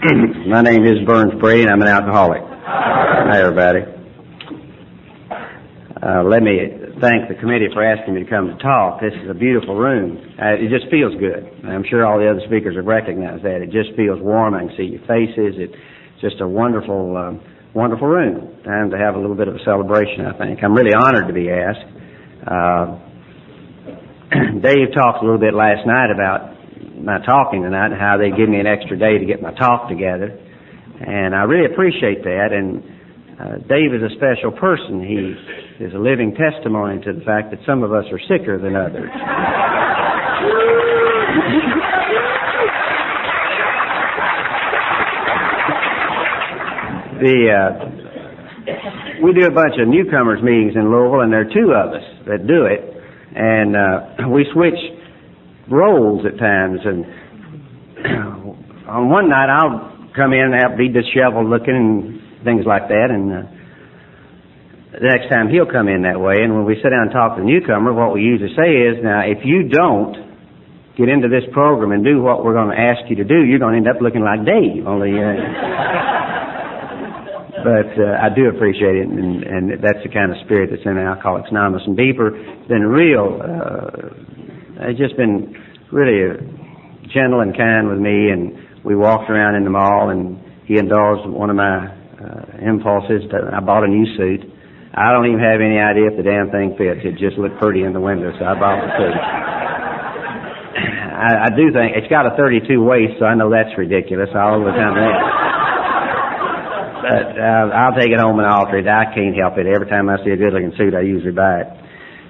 My name is Burns Brady, and I'm an alcoholic. Hi, everybody. Let me thank the committee for asking me to come to talk. This is a beautiful room. It just feels good. I'm sure all the other speakers have recognized that. It just feels warm. I can see your faces. It's just a wonderful, wonderful room. Time to have a little bit of a celebration, I think. I'm really honored to be asked. Dave talked a little bit last night about my talking tonight and how they give me an extra day to get my talk together. And I really appreciate that. And Dave is a special person. He is a living testimony to the fact that some of us are sicker than others. We do a bunch of newcomers meetings in Louisville, and there are two of us that do it. And we switch roles at times. And on one night, I'll come in and be disheveled looking and things like that, and the next time he'll come in that way. And when we sit down and talk to the newcomer, what we usually say is, now, if you don't get into this program and do what we're going to ask you to do, you're going to end up looking like Dave. Only, but I do appreciate it, and that's the kind of spirit that's in Alcoholics Anonymous. And Beeper has been real, has just been really gentle and kind with me, and we walked around in the mall, and he indulged one of my impulses. I bought a new suit. I don't even have any idea if the damn thing fits. It just looked pretty in the window, so I bought the suit. I do think it's got a 32 waist, so I know that's ridiculous all the time. But I'll take it home and alter it. I can't help it. Every time I see a good-looking suit, I usually buy it.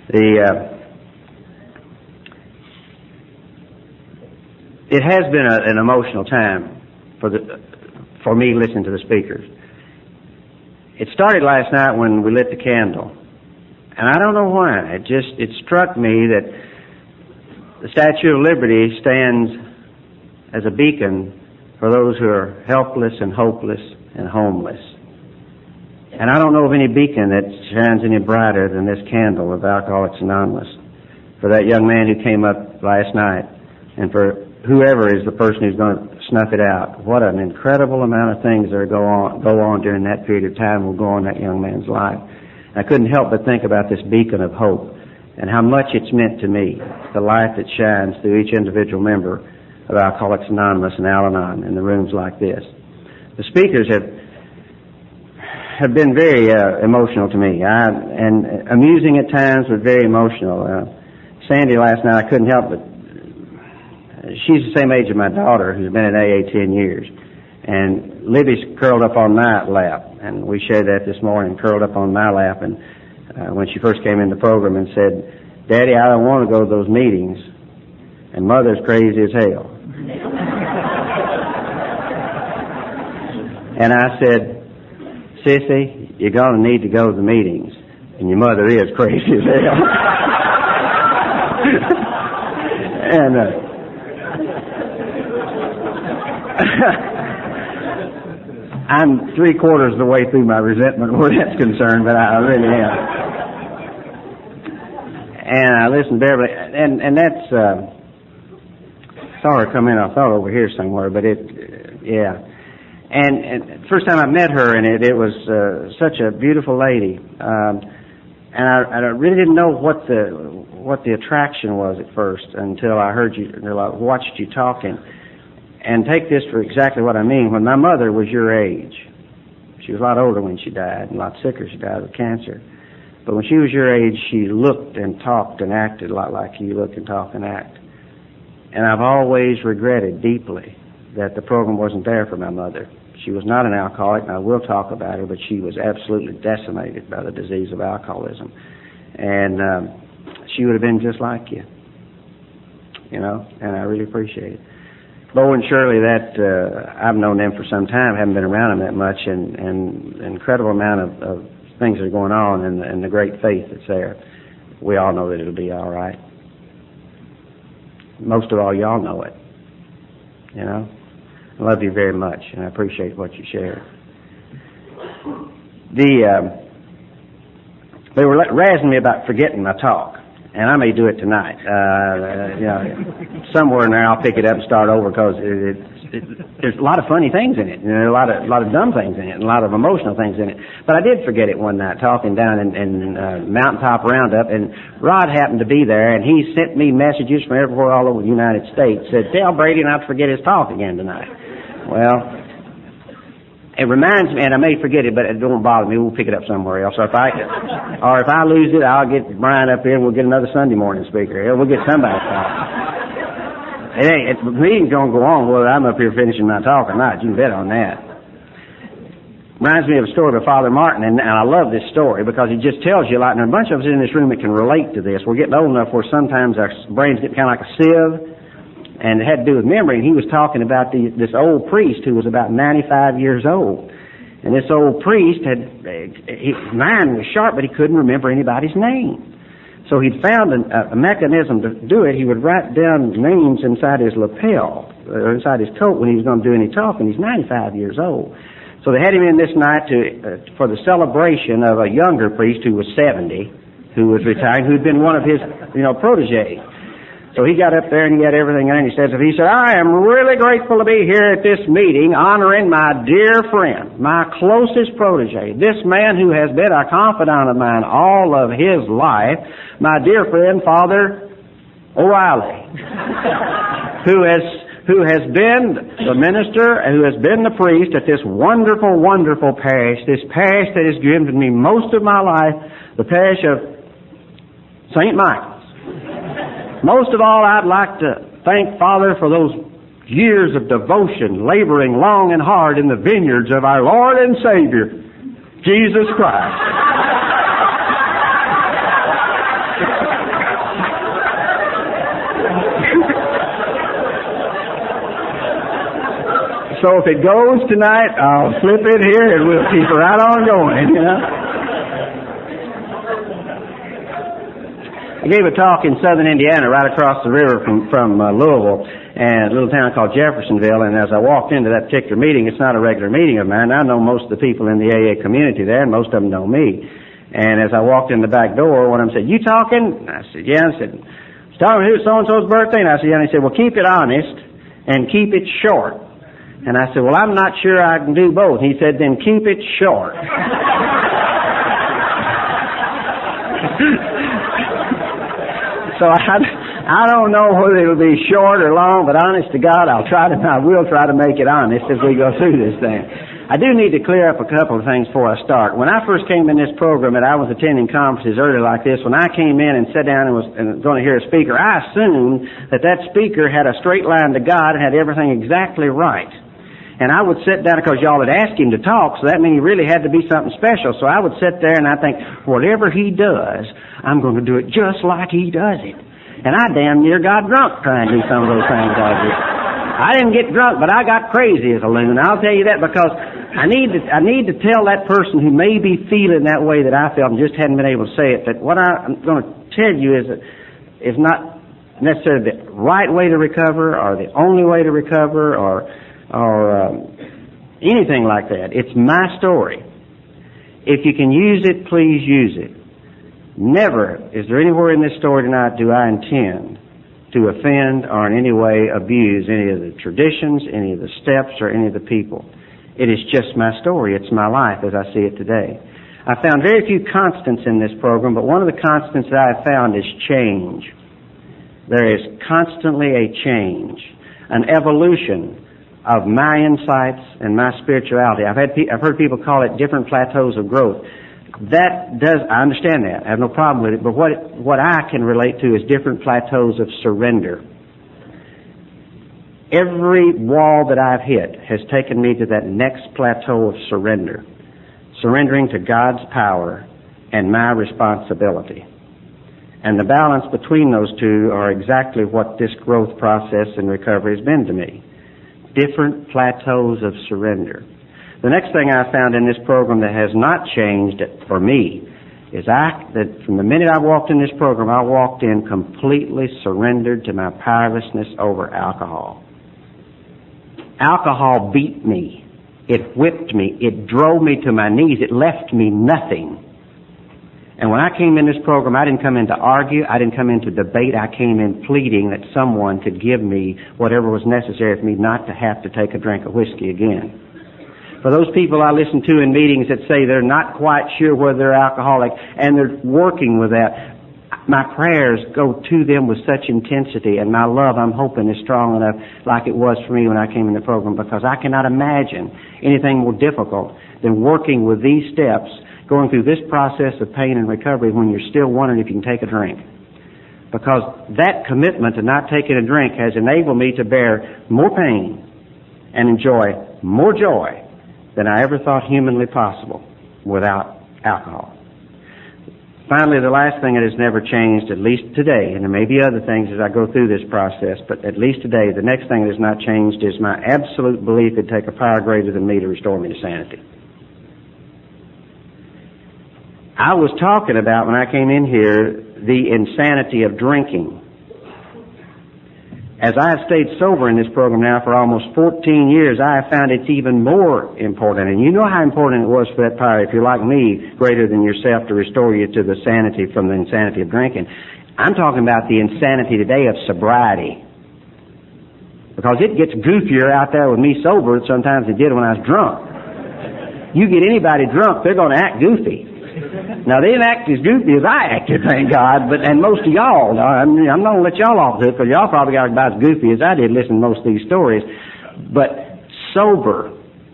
It has been an emotional time for me listening to the speakers. It started last night when we lit the candle, and I don't know why. It struck me that the Statue of Liberty stands as a beacon for those who are helpless and hopeless and homeless. And I don't know of any beacon that shines any brighter than this candle of Alcoholics Anonymous. For that young man who came up last night, and for whoever is the person who's going to snuff it out, what an incredible amount of things that go on during that period of time will go on in that young man's life. I couldn't help but think about this beacon of hope and how much it's meant to me, the light that shines through each individual member of Alcoholics Anonymous and Al-Anon in the rooms like this. The speakers have been very emotional to me, and amusing at times, but very emotional. Sandy last night, I couldn't help but she's the same age as my daughter, who's been in AA 10 years. And Libby's curled up on my lap, and we shared that this morning, curled up on my lap. And when she first came in the program and said, "Daddy, I don't want to go to those meetings, and Mother's crazy as hell." And I said, "Sissy, you're going to need to go to the meetings, and your mother is crazy as hell." And I'm 3/4 of the way through my resentment where that's concerned, but I really am. And I listened to Beverly, and that's saw her come in. I thought over here somewhere, but yeah. And first time I met her, and it was such a beautiful lady. And I really didn't know what the attraction was at first until I watched you talking. And take this for exactly what I mean. When my mother was your age, she was a lot older when she died, and a lot sicker. She died of cancer. But when she was your age, she looked and talked and acted a lot like you look and talk and act. And I've always regretted deeply that the program wasn't there for my mother. She was not an alcoholic, and I will talk about her, but she was absolutely decimated by the disease of alcoholism. And she would have been just like you, and I really appreciate it. Bo and Shirley, I've known them for some time, haven't been around them that much, and an incredible amount of things that are going on, and the great faith that's there. We all know that it'll be all right. Most of all, y'all know it. I love you very much, and I appreciate what you shared. They were razzing me about forgetting my talk. And I may do it tonight. Somewhere in there I'll pick it up and start over because there's a lot of funny things in it, and there are a lot of dumb things in it, and a lot of emotional things in it. But I did forget it one night talking down in Mountaintop Roundup, and Rod happened to be there, and he sent me messages from everywhere all over the United States. Said, "Tell Brady not to forget his talk again tonight." Well, it reminds me, and I may forget it, but it don't bother me. We'll pick it up somewhere else. Or if I lose it, I'll get Brian up here, and we'll get another Sunday morning speaker. We'll get somebody to talk. The meeting's going to go on whether I'm up here finishing my talk or not. You can bet on that. Reminds me of a story by Father Martin, and I love this story because it just tells you a lot. And there are a bunch of us in this room that can relate to this. We're getting old enough where sometimes our brains get kind of like a sieve, and it had to do with memory. And he was talking about this old priest who was about 95 years old. And this old priest his mind was sharp, but he couldn't remember anybody's name. So he'd found a mechanism to do it. He would write down names inside his lapel, or inside his coat when he was going to do any talking. He's 95 years old. So they had him in this night for the celebration of a younger priest who was 70, who was retiring, who'd been one of his, protégés. So he got up there and he had everything in, and he said, "I am really grateful to be here at this meeting honoring my dear friend, my closest protégé, this man who has been a confidant of mine all of his life, my dear friend, Father O'Reilly, who has been the minister and who has been the priest at this wonderful, wonderful parish, this parish that has given me most of my life, the parish of St. Michael's. Most of all, I'd like to thank Father for those years of devotion, laboring long and hard in the vineyards of our Lord and Savior, Jesus Christ." So if it goes tonight, I'll slip it here and we'll keep right on going, I gave a talk in southern Indiana, right across the river from Louisville, and a little town called Jeffersonville. And as I walked into that particular meeting, it's not a regular meeting of mine. I know most of the people in the AA community there, and most of them know me. And as I walked in the back door, one of them said, "You talking?" I said, "Yeah." I said, "It's talking who's so-and-so's birthday?" And I said, "Yeah." And he said, "Well, keep it honest and keep it short." And I said, "Well, I'm not sure I can do both." He said, "Then keep it short." So I don't know whether it'll be short or long, but honest to God, I will try to make it honest as we go through this thing. I do need to clear up a couple of things before I start. When I first came in this program, and I was attending conferences earlier like this, when I came in and sat down and was going to hear a speaker, I assumed that speaker had a straight line to God and had everything exactly right. And I would sit down because y'all had asked him to talk, so that meant he really had to be something special. So I would sit there and I think, whatever he does, I'm going to do it just like he does it. And I damn near got drunk trying to do some of those things I did. I didn't get drunk, but I got crazy as a loon. I'll tell you that because I need to tell that person who may be feeling that way that I felt and just hadn't been able to say it, that what I'm going to tell you is not necessarily the right way to recover or the only way to recover or anything like that. It's my story. If you can use it, please use it. Never is there anywhere in this story tonight do I intend to offend or in any way abuse any of the traditions, any of the steps, or any of the people. It is just my story. It's my life as I see it today. I found very few constants in this program, but one of the constants that I have found is change. There is constantly a change, an evolution of my insights and my spirituality. I've heard people call it different plateaus of growth. I understand that. I have no problem with it. But what I can relate to is different plateaus of surrender. Every wall that I've hit has taken me to that next plateau of surrender. Surrendering to God's power and my responsibility. And the balance between those two are exactly what this growth process and recovery has been to me. Different plateaus of surrender. The next thing I found in this program that has not changed for me is that from the minute I walked in this program, I walked in completely surrendered to my powerlessness over alcohol. Alcohol beat me. It whipped me. It drove me to my knees. It left me nothing. And when I came in this program, I didn't come in to argue. I didn't come in to debate. I came in pleading that someone could give me whatever was necessary for me not to have to take a drink of whiskey again. For those people I listen to in meetings that say they're not quite sure whether they're alcoholic and they're working with that, my prayers go to them with such intensity, and my love, I'm hoping, is strong enough like it was for me when I came in the program, because I cannot imagine anything more difficult than working with these steps, going through this process of pain and recovery when you're still wondering if you can take a drink. Because that commitment to not taking a drink has enabled me to bear more pain and enjoy more joy than I ever thought humanly possible without alcohol. Finally, the last thing that has never changed, at least today, and there may be other things as I go through this process, but at least today, the next thing that has not changed is my absolute belief it'd take a power greater than me to restore me to sanity. I was talking about, when I came in here, the insanity of drinking. As I have stayed sober in this program now for almost 14 years, I have found it's even more important. And you know how important it was for that power, if you're like me, greater than yourself, to restore you to the sanity from the insanity of drinking. I'm talking about the insanity today of sobriety. Because it gets goofier out there with me sober sometimes than it did when I was drunk. You get anybody drunk, they're going to act goofy. Now, they didn't act as goofy as I acted, thank God, and most of y'all. I'm not going to let y'all off the hook, because y'all probably got about as goofy as I did listening to most of these stories. But sober,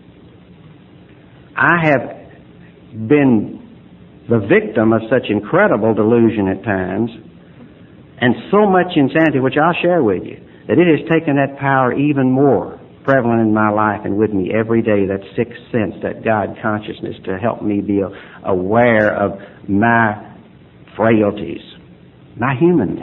I have been the victim of such incredible delusion at times, and so much insanity, which I'll share with you, that it has taken that power even more prevalent in my life and with me every day, that sixth sense, that God consciousness, to help me be aware of my frailties, my humanness.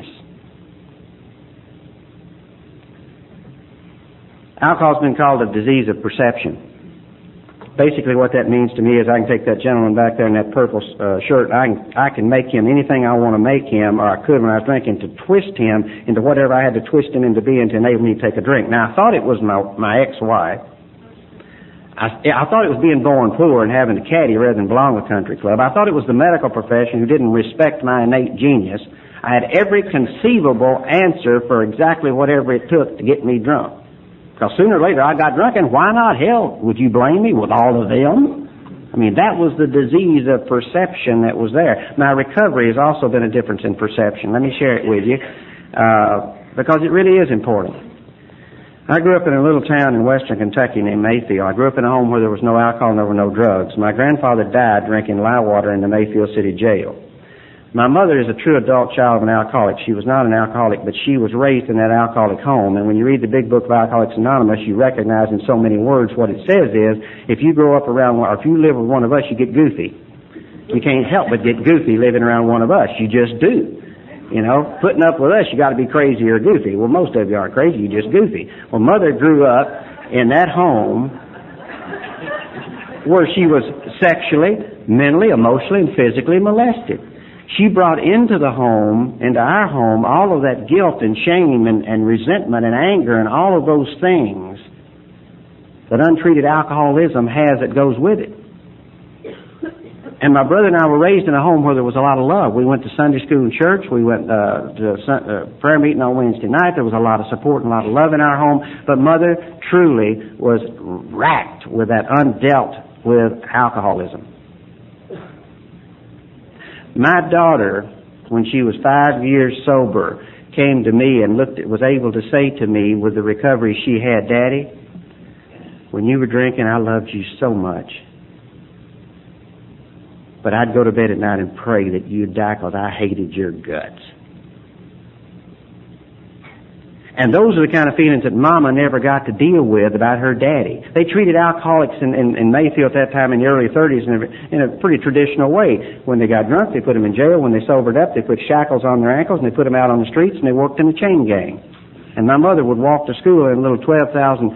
Alcohol's been called a disease of perception. Basically what that means to me is I can take that gentleman back there in that purple shirt, I can make him anything I want to make him, or I could when I was drinking, to twist him into whatever I had to twist him into being to enable me to take a drink. Now, I thought it was my ex-wife. I thought it was being born poor and having a caddy rather than belong to a country club. I thought it was the medical profession who didn't respect my innate genius. I had every conceivable answer for exactly whatever it took to get me drunk. Because sooner or later I got drunk, and why not? Hell, would you blame me with all of them? I mean, that was the disease of perception that was there. My recovery has also been a difference in perception. Let me share it with you, because it really is important. I grew up in a little town in western Kentucky named Mayfield. I grew up in a home where there was no alcohol and there were no drugs. My grandfather died drinking lye water in the Mayfield City Jail. My mother is a true adult child of an alcoholic. She was not an alcoholic, but she was raised in that alcoholic home. And when you read the big book of Alcoholics Anonymous, you recognize in so many words what it says is, if you grow up around, or if you live with one of us, you get goofy. You can't help but get goofy living around one of us. You just do. You know, putting up with us, you got to be crazy or goofy. Well, most of you aren't crazy, you're just goofy. Well, Mother grew up in that home where she was sexually, mentally, emotionally, and physically molested. She brought into the home, into our home, all of that guilt and shame and resentment and anger and all of those things that untreated alcoholism has that goes with it. And my brother and I were raised in a home where there was a lot of love. We went to Sunday school and church. We went to prayer meeting on Wednesday night. There was a lot of support and a lot of love in our home. But Mother truly was racked with that undealt with alcoholism. My daughter, when she was 5 years sober, came to me and was able to say to me with the recovery she had, "Daddy, when you were drinking, I loved you so much. But I'd go to bed at night and pray that you'd die because I hated your guts." And those are the kind of feelings that Mama never got to deal with about her daddy. They treated alcoholics in Mayfield at that time in the early 30s in a pretty traditional way. When they got drunk, they put them in jail. When they sobered up, they put shackles on their ankles and they put them out on the streets and they worked in a chain gang. And my mother would walk to school in a little 12,000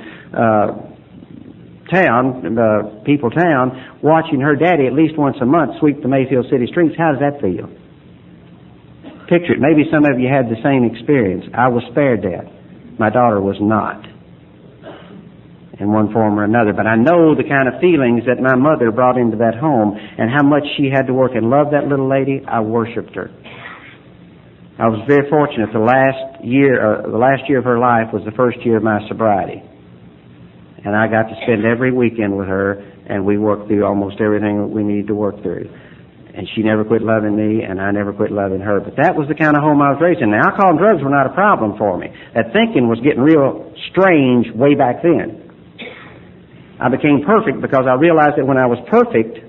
people town, watching her daddy at least once a month sweep the Mayfield city streets. How does that feel? Picture it. Maybe some of you had the same experience. I was spared that. My daughter was not. in one form or another. But I know the kind of feelings that my mother brought into that home and how much she had to work and love that little lady. I worshipped her. I was very fortunate. The last year of her life was the first year of my sobriety. And I got to spend every weekend with her, and we worked through almost everything that we needed to work through. And she never quit loving me, and I never quit loving her. But that was the kind of home I was raised in. Now, alcohol and drugs were not a problem for me. That thinking was getting real strange way back then. I became perfect because I realized that when I was perfect,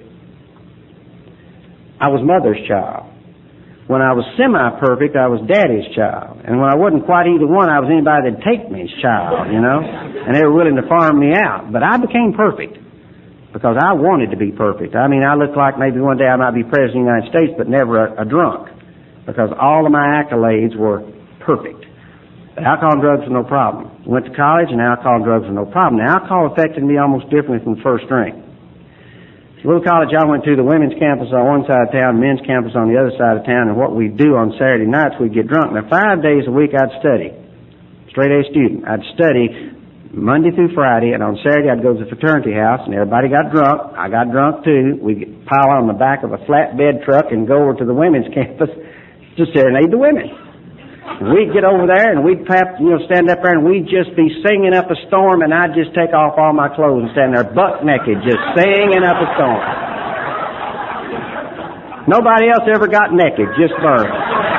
I was Mother's child. When I was semi-perfect, I was Daddy's child. And when I wasn't quite either one, I was anybody that'd take me as child, And they were willing to farm me out. But I became perfect because I wanted to be perfect. I mean, I looked like maybe one day I might be President of the United States, but never a drunk, because all of my accolades were perfect. But alcohol and drugs were no problem. Went to college, and alcohol and drugs were no problem. Now, alcohol affected me almost differently from the first drink. The little college I went to, the women's campus on one side of town, men's campus on the other side of town, and what we'd do on Saturday nights, we'd get drunk. Now, 5 days a week I'd study. Straight A student. I'd study Monday through Friday, and on Saturday I'd go to the fraternity house, and everybody got drunk. I got drunk too. We'd pile on the back of a flatbed truck and go over to the women's campus to serenade the women. We'd get over there, and we'd stand up there, and we'd just be singing up a storm, and I'd just take off all my clothes and stand there buck naked, just singing up a storm. Nobody else ever got naked, just Bert.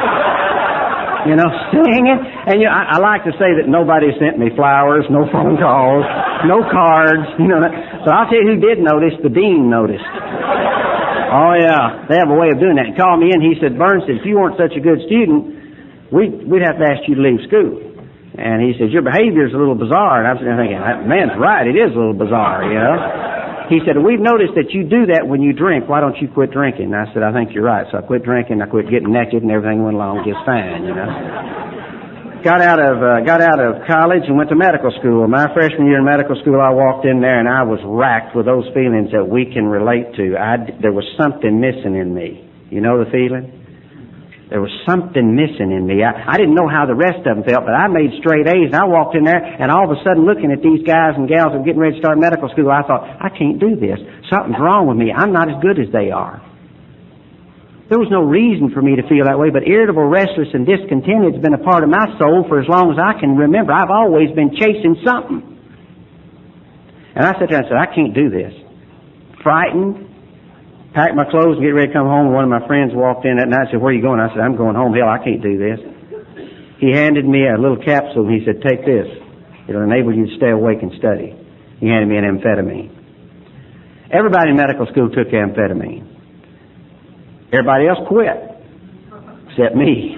Singing. And I like to say that nobody sent me flowers, no phone calls, no cards, So I'll tell you who did notice. The dean noticed. Oh, yeah. They have a way of doing that. He called me in. He said, Burns, if you weren't such a good student, we'd have to ask you to leave school. And he says, your behavior's a little bizarre. And I'm sitting there thinking, that man's right. It is a little bizarre, He said, we've noticed that you do that when you drink. Why don't you quit drinking? And I said, I think you're right. So I quit drinking. I quit getting naked, and everything went along just fine, Got out of college and went to medical school. My freshman year in medical school, I walked in there, and I was racked with those feelings that we can relate to. There was something missing in me. You know the feeling? There was something missing in me. I didn't know how the rest of them felt, but I made straight A's, and I walked in there, and all of a sudden, looking at these guys and gals that were getting ready to start medical school, I thought, I can't do this. Something's wrong with me. I'm not as good as they are. There was no reason for me to feel that way, but irritable, restless, and discontented has been a part of my soul for as long as I can remember. I've always been chasing something. And I sat there and said, I can't do this. Frightened, packed my clothes and get ready to come home. One of my friends walked in that night and said, where are you going? I said, I'm going home. Hell, I can't do this. He handed me a little capsule and he said, take this. It'll enable you to stay awake and study. He handed me an amphetamine. Everybody in medical school took amphetamine. Everybody else quit, except me.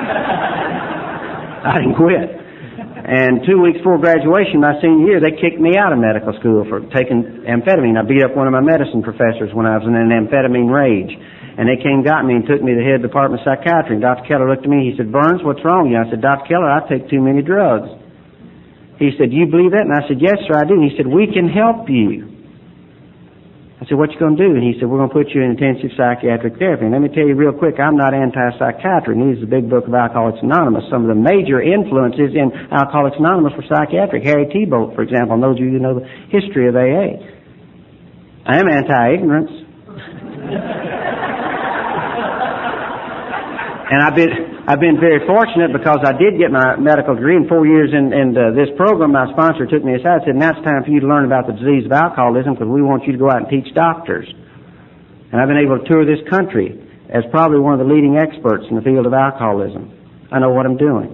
I didn't quit. And 2 weeks before graduation, my senior year, they kicked me out of medical school for taking amphetamine. I beat up one of my medicine professors when I was in an amphetamine rage. And they got me and took me to the head of the department of psychiatry. And Dr. Keller looked at me. He said, Burns, what's wrong with you? I said, Dr. Keller, I take too many drugs. He said, do you believe that? And I said, yes, sir, I do. And he said, we can help you. I said, what you going to do? And he said, we're going to put you in intensive psychiatric therapy. And let me tell you real quick, I'm not anti-psychiatry. And here's the big book of Alcoholics Anonymous. Some of the major influences in Alcoholics Anonymous were psychiatric. Harry Tiebout, for example, and those of you who know the history of AA. I am anti-ignorance. And I've been very fortunate because I did get my medical degree in 4 years in this program. My sponsor took me aside and said, now it's time for you to learn about the disease of alcoholism because we want you to go out and teach doctors. And I've been able to tour this country as probably one of the leading experts in the field of alcoholism. I know what I'm doing.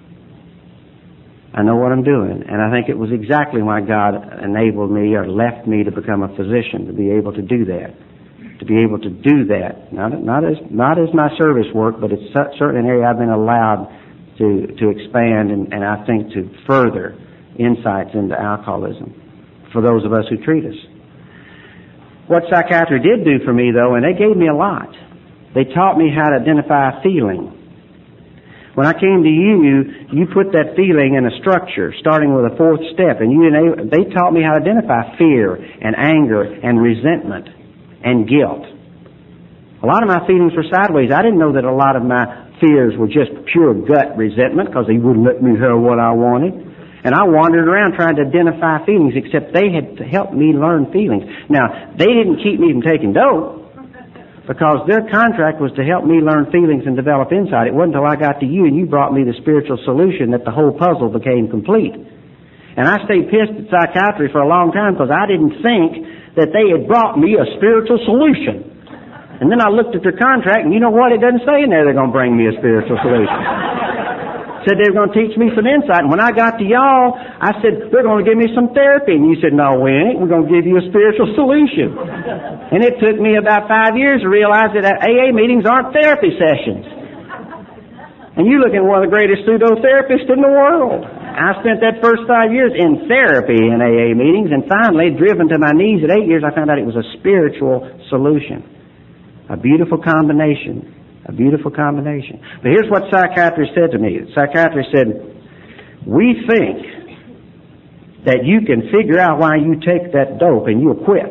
I know what I'm doing. And I think it was exactly why God enabled me or left me to become a physician, to be able to do that. To be able to do that, not as my service work, but it's certainly an area I've been allowed to expand and I think to further insights into alcoholism for those of us who treat us. What psychiatry did do for me, though, and they gave me a lot, they taught me how to identify a feeling. When I came to you put that feeling in a structure, starting with a fourth step, and they taught me how to identify fear and anger and resentment and guilt. A lot of my feelings were sideways. I didn't know that a lot of my fears were just pure gut resentment because they wouldn't let me have what I wanted. And I wandered around trying to identify feelings, except they had helped me learn feelings. Now, they didn't keep me from taking dope, because their contract was to help me learn feelings and develop insight. It wasn't until I got to you and you brought me the spiritual solution that the whole puzzle became complete. And I stayed pissed at psychiatry for a long time because I didn't think that they had brought me a spiritual solution. And then I looked at their contract, and you know what? It doesn't say in there they're going to bring me a spiritual solution. Said they were going to teach me some insight. And when I got to y'all, I said, they're going to give me some therapy. And you said, no, we ain't. We're going to give you a spiritual solution. And it took me about 5 years to realize that AA meetings aren't therapy sessions. And you look at one of the greatest pseudo-therapists in the world. I spent that first 5 years in therapy in AA meetings, and finally, driven to my knees at 8 years, I found out it was a spiritual solution. A beautiful combination. A beautiful combination. But here's what psychiatrist said to me. The psychiatrist said, we think that you can figure out why you take that dope and you'll quit.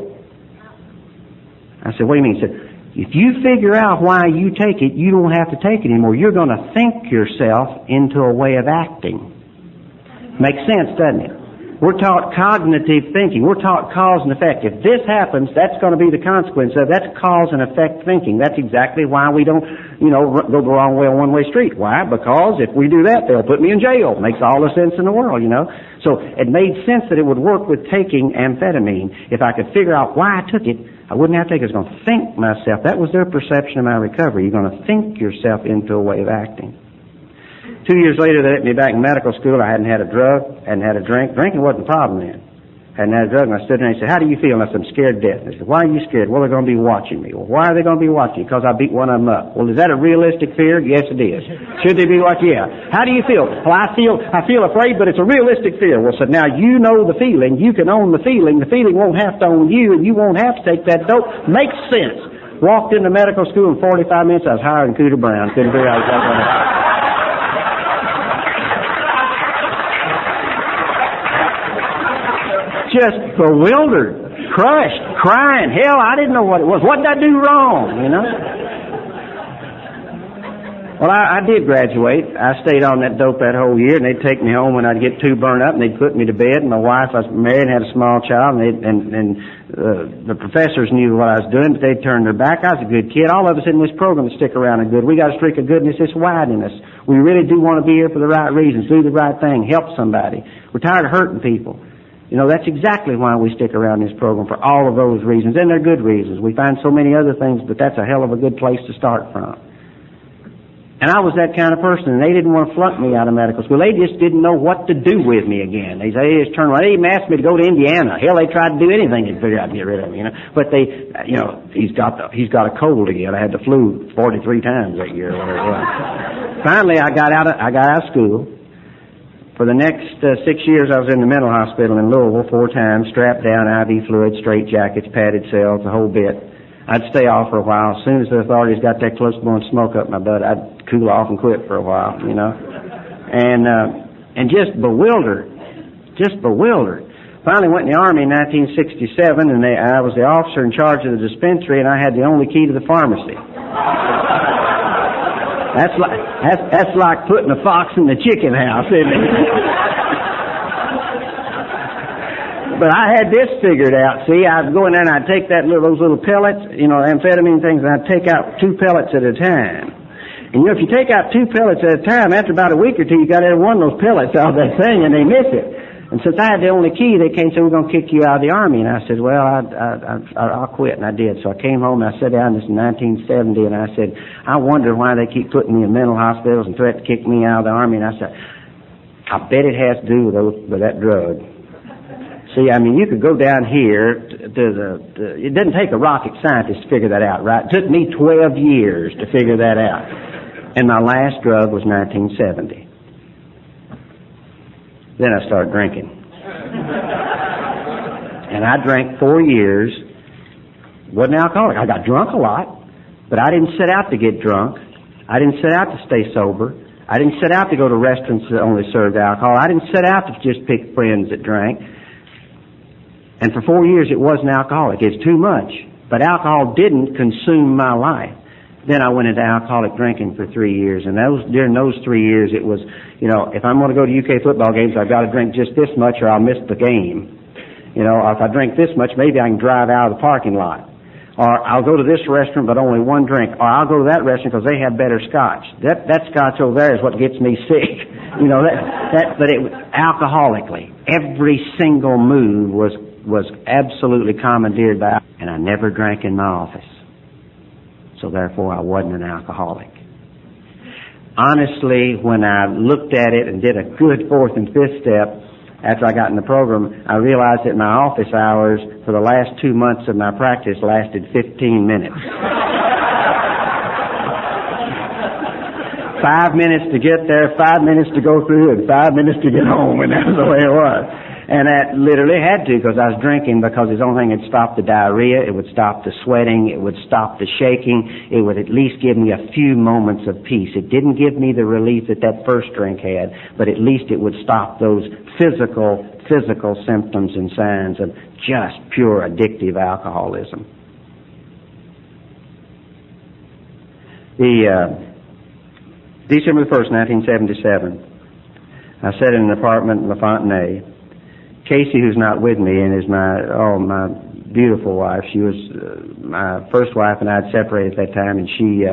I said, what do you mean? He said, if you figure out why you take it, you don't have to take it anymore. You're going to think yourself into a way of acting. Makes sense, doesn't it? We're taught cognitive thinking. We're taught cause and effect. If this happens, that's going to be the consequence of it. That's cause and effect thinking. That's exactly why we don't, go the wrong way on one-way street. Why? Because if we do that, they'll put me in jail. Makes all the sense in the world, So it made sense that it would work with taking amphetamine. If I could figure out why I took it, I wouldn't have to take it. I was going to think myself. That was their perception of my recovery. You're going to think yourself into a way of acting. 2 years later, they let me back in medical school. I hadn't had a drug, hadn't had a drink. Drinking wasn't a problem then. Hadn't had a drug, and I stood there and he said, how do you feel? And I said, I'm scared to death. And he said, why are you scared? Well, they're going to be watching me. Well, why are they going to be watching? Because I beat one of them up. Well, is that a realistic fear? Yes, it is. Should they be watching? Yeah. How do you feel? Well, I feel afraid, but it's a realistic fear. Well, so now you know the feeling. You can own the feeling. The feeling won't have to own you, and you won't have to take that dope. Makes sense. Walked into medical school in 45 minutes. I was higher than Cooter Brown. Couldn't figure out what was going on. Just bewildered, crushed, crying. Hell, I didn't know what it was. What did I do wrong, Well, I did graduate. I stayed on that dope that whole year, and they'd take me home when I'd get too burnt up, and they'd put me to bed. And my wife, I was married and had a small child, and the professors knew what I was doing, but they'd turn their back. I was a good kid. All of us in this program stick around are good. We got a streak of goodness that's wide in us. We really do want to be here for the right reasons, do the right thing, help somebody. We're tired of hurting people. That's exactly why we stick around this program, for all of those reasons. And they're good reasons. We find so many other things, but that's a hell of a good place to start from. And I was that kind of person, and they didn't want to flunk me out of medical school. They just didn't know what to do with me again. They just turned around. They even asked me to go to Indiana. Hell, they tried to do anything to figure out to get rid of me, But they, he's got a cold again. I had the flu 43 times that year, or whatever it was. Finally, I got out of school. For the next 6 years, I was in the mental hospital in Louisville 4 times, strapped down, IV fluid, straight jackets, padded cells, the whole bit. I'd stay off for a while. As soon as the authorities got that close to blowing smoke up my butt, I'd cool off and quit for a while, And just bewildered. Finally went in the Army in 1967, and I was the officer in charge of the dispensary, and I had the only key to the pharmacy. That's like putting a fox in the chicken house, isn't it? But I had this figured out. See, I'd go in there and I'd take those little pellets, amphetamine things, and I'd take out 2 pellets at a time. And if you take out 2 pellets at a time, after about a week or two, you got every one of those pellets out of that thing, and they miss it. And since I had the only key, they came and said, we're going to kick you out of the Army. And I said, well, I'll quit. And I did. So I came home and I sat down. This is 1970. And I said, I wonder why they keep putting me in mental hospitals and threaten to kick me out of the Army. And I said, I bet it has to do with that drug. See, you could go down here it doesn't take a rocket scientist to figure that out, right? It took me 12 years to figure that out. And my last drug was 1970. Then I started drinking. And I drank 4 years. Wasn't alcoholic. I got drunk a lot, but I didn't set out to get drunk. I didn't set out to stay sober. I didn't set out to go to restaurants that only served alcohol. I didn't set out to just pick friends that drank. And for 4 years it wasn't alcoholic. It's too much. But alcohol didn't consume my life. Then I went into alcoholic drinking for 3 years, and during those 3 years it was, if I'm going to go to UK football games, I've got to drink just this much or I'll miss the game. Or if I drink this much, maybe I can drive out of the parking lot. Or I'll go to this restaurant but only one drink. Or I'll go to that restaurant because they have better scotch. That scotch over there is what gets me sick. But it was alcoholically. Every single move was absolutely commandeered by, and I never drank in my office. So therefore I wasn't an alcoholic. Honestly, when I looked at it and did a good fourth and fifth step, after I got in the program, I realized that my office hours for the last 2 months of my practice lasted 15 minutes. 5 minutes to get there, 5 minutes to go through, and 5 minutes to get home, and that was the way it was. And that literally had to, because I was drinking, because it's the only thing that stopped the diarrhea, it would stop the sweating, it would stop the shaking, it would at least give me a few moments of peace. It didn't give me the relief that first drink had, but at least it would stop those physical symptoms and signs of just pure addictive alcoholism. December the 1st, 1977, I sat in an apartment in La Fontenay. Casey, who's not with me and is my beautiful wife, she was my first wife, and I had separated at that time, and she,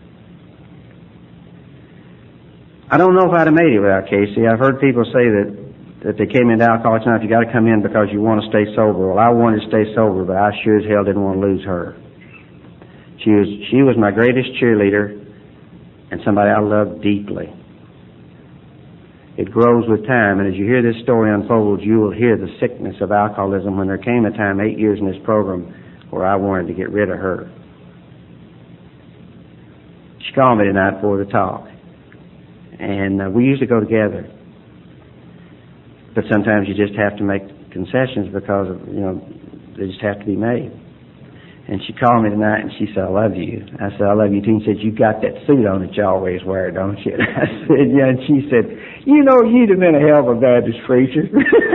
I don't know if I'd have made it without Casey. I've heard people say that they came into Alcoholics Anonymous, you got to come in because you want to stay sober. Well, I wanted to stay sober, but I sure as hell didn't want to lose her. She was my greatest cheerleader and somebody I loved deeply. It grows with time, and as you hear this story unfold, you will hear the sickness of alcoholism when there came a time, 8 years in this program, where I wanted to get rid of her. She called me tonight for the talk, and we used to go together. But sometimes you just have to make concessions because of, they just have to be made. And she called me tonight and she said, I love you. I said, I love you too. And she said, you got that suit on that you always wear, don't you? And I said, yeah. And she said, you'd have been a hell of a Baptist preacher.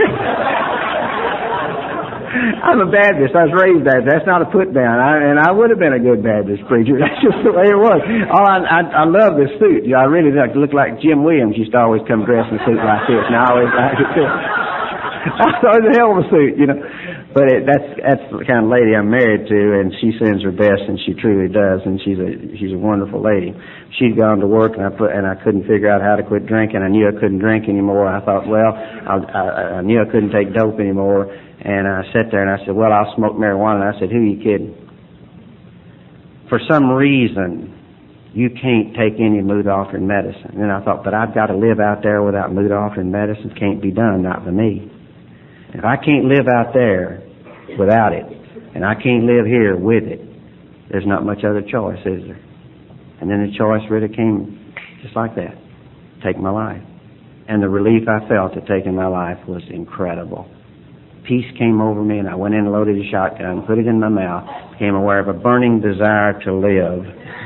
I'm a Baptist. I was raised Baptist. That's not a put down. And I would have been a good Baptist preacher. That's just the way it was. I love this suit. I really look like Jim Williams used to always come dressed in a suit like this. And I always liked it too. I thought it was a hell of a suit, But that's the kind of lady I'm married to, and she sends her best, and she truly does, and she's a wonderful lady. She'd gone to work, and I couldn't figure out how to quit drinking. I knew I couldn't drink anymore. I thought, I knew I couldn't take dope anymore, and I sat there and I said, well, I'll smoke marijuana. And I said, who are you kidding? For some reason, you can't take any mood-altering medicine. And I thought, but I've got to live out there without mood-altering medicine. Can't be done, not for me. If I can't live out there without it, and I can't live here with it, there's not much other choice, is there? And then the choice really came just like that. Take my life. And the relief I felt at taking my life was incredible. Peace came over me, and I went in and loaded a shotgun, put it in my mouth, became aware of a burning desire to live.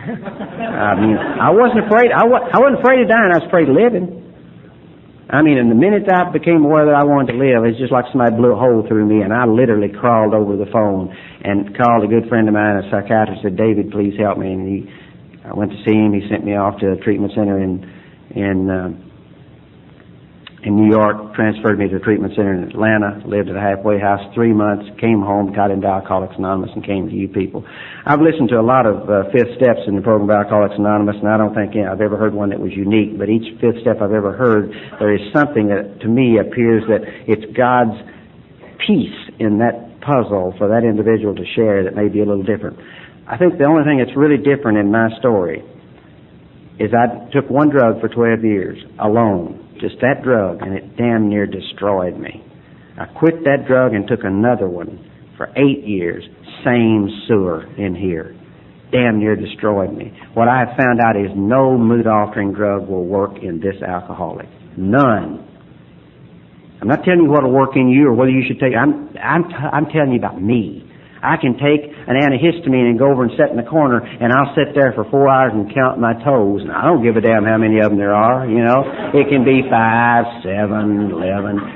I wasn't afraid. I wasn't afraid of dying. I was afraid of living. And the minute I became aware that I wanted to live, it's just like somebody blew a hole through me, and I literally crawled over the phone and called a good friend of mine, a psychiatrist, said, David, please help me. And I went to see him. He sent me off to a treatment center in New York, transferred me to a treatment center in Atlanta, lived at a halfway house 3 months, came home, got into Alcoholics Anonymous, and came to you people. I've listened to a lot of fifth steps in the program of Alcoholics Anonymous, and I don't think I've ever heard one that was unique, but each fifth step I've ever heard, there is something that to me appears that it's God's piece in that puzzle for that individual to share that may be a little different. I think the only thing that's really different in my story is I took one drug for 12 years, alone. Just that drug, and it damn near destroyed me. I quit that drug and took another one for 8 years. Same sewer in here. Damn near destroyed me. What I have found out is no mood-altering drug will work in this alcoholic. None. I'm not telling you what will work in you or whether you should take. I'm telling you about me. I can take an antihistamine and go over and sit in the corner, and I'll sit there for 4 hours and count my toes, and I don't give a damn how many of them there are, It can be 5, 7, 11.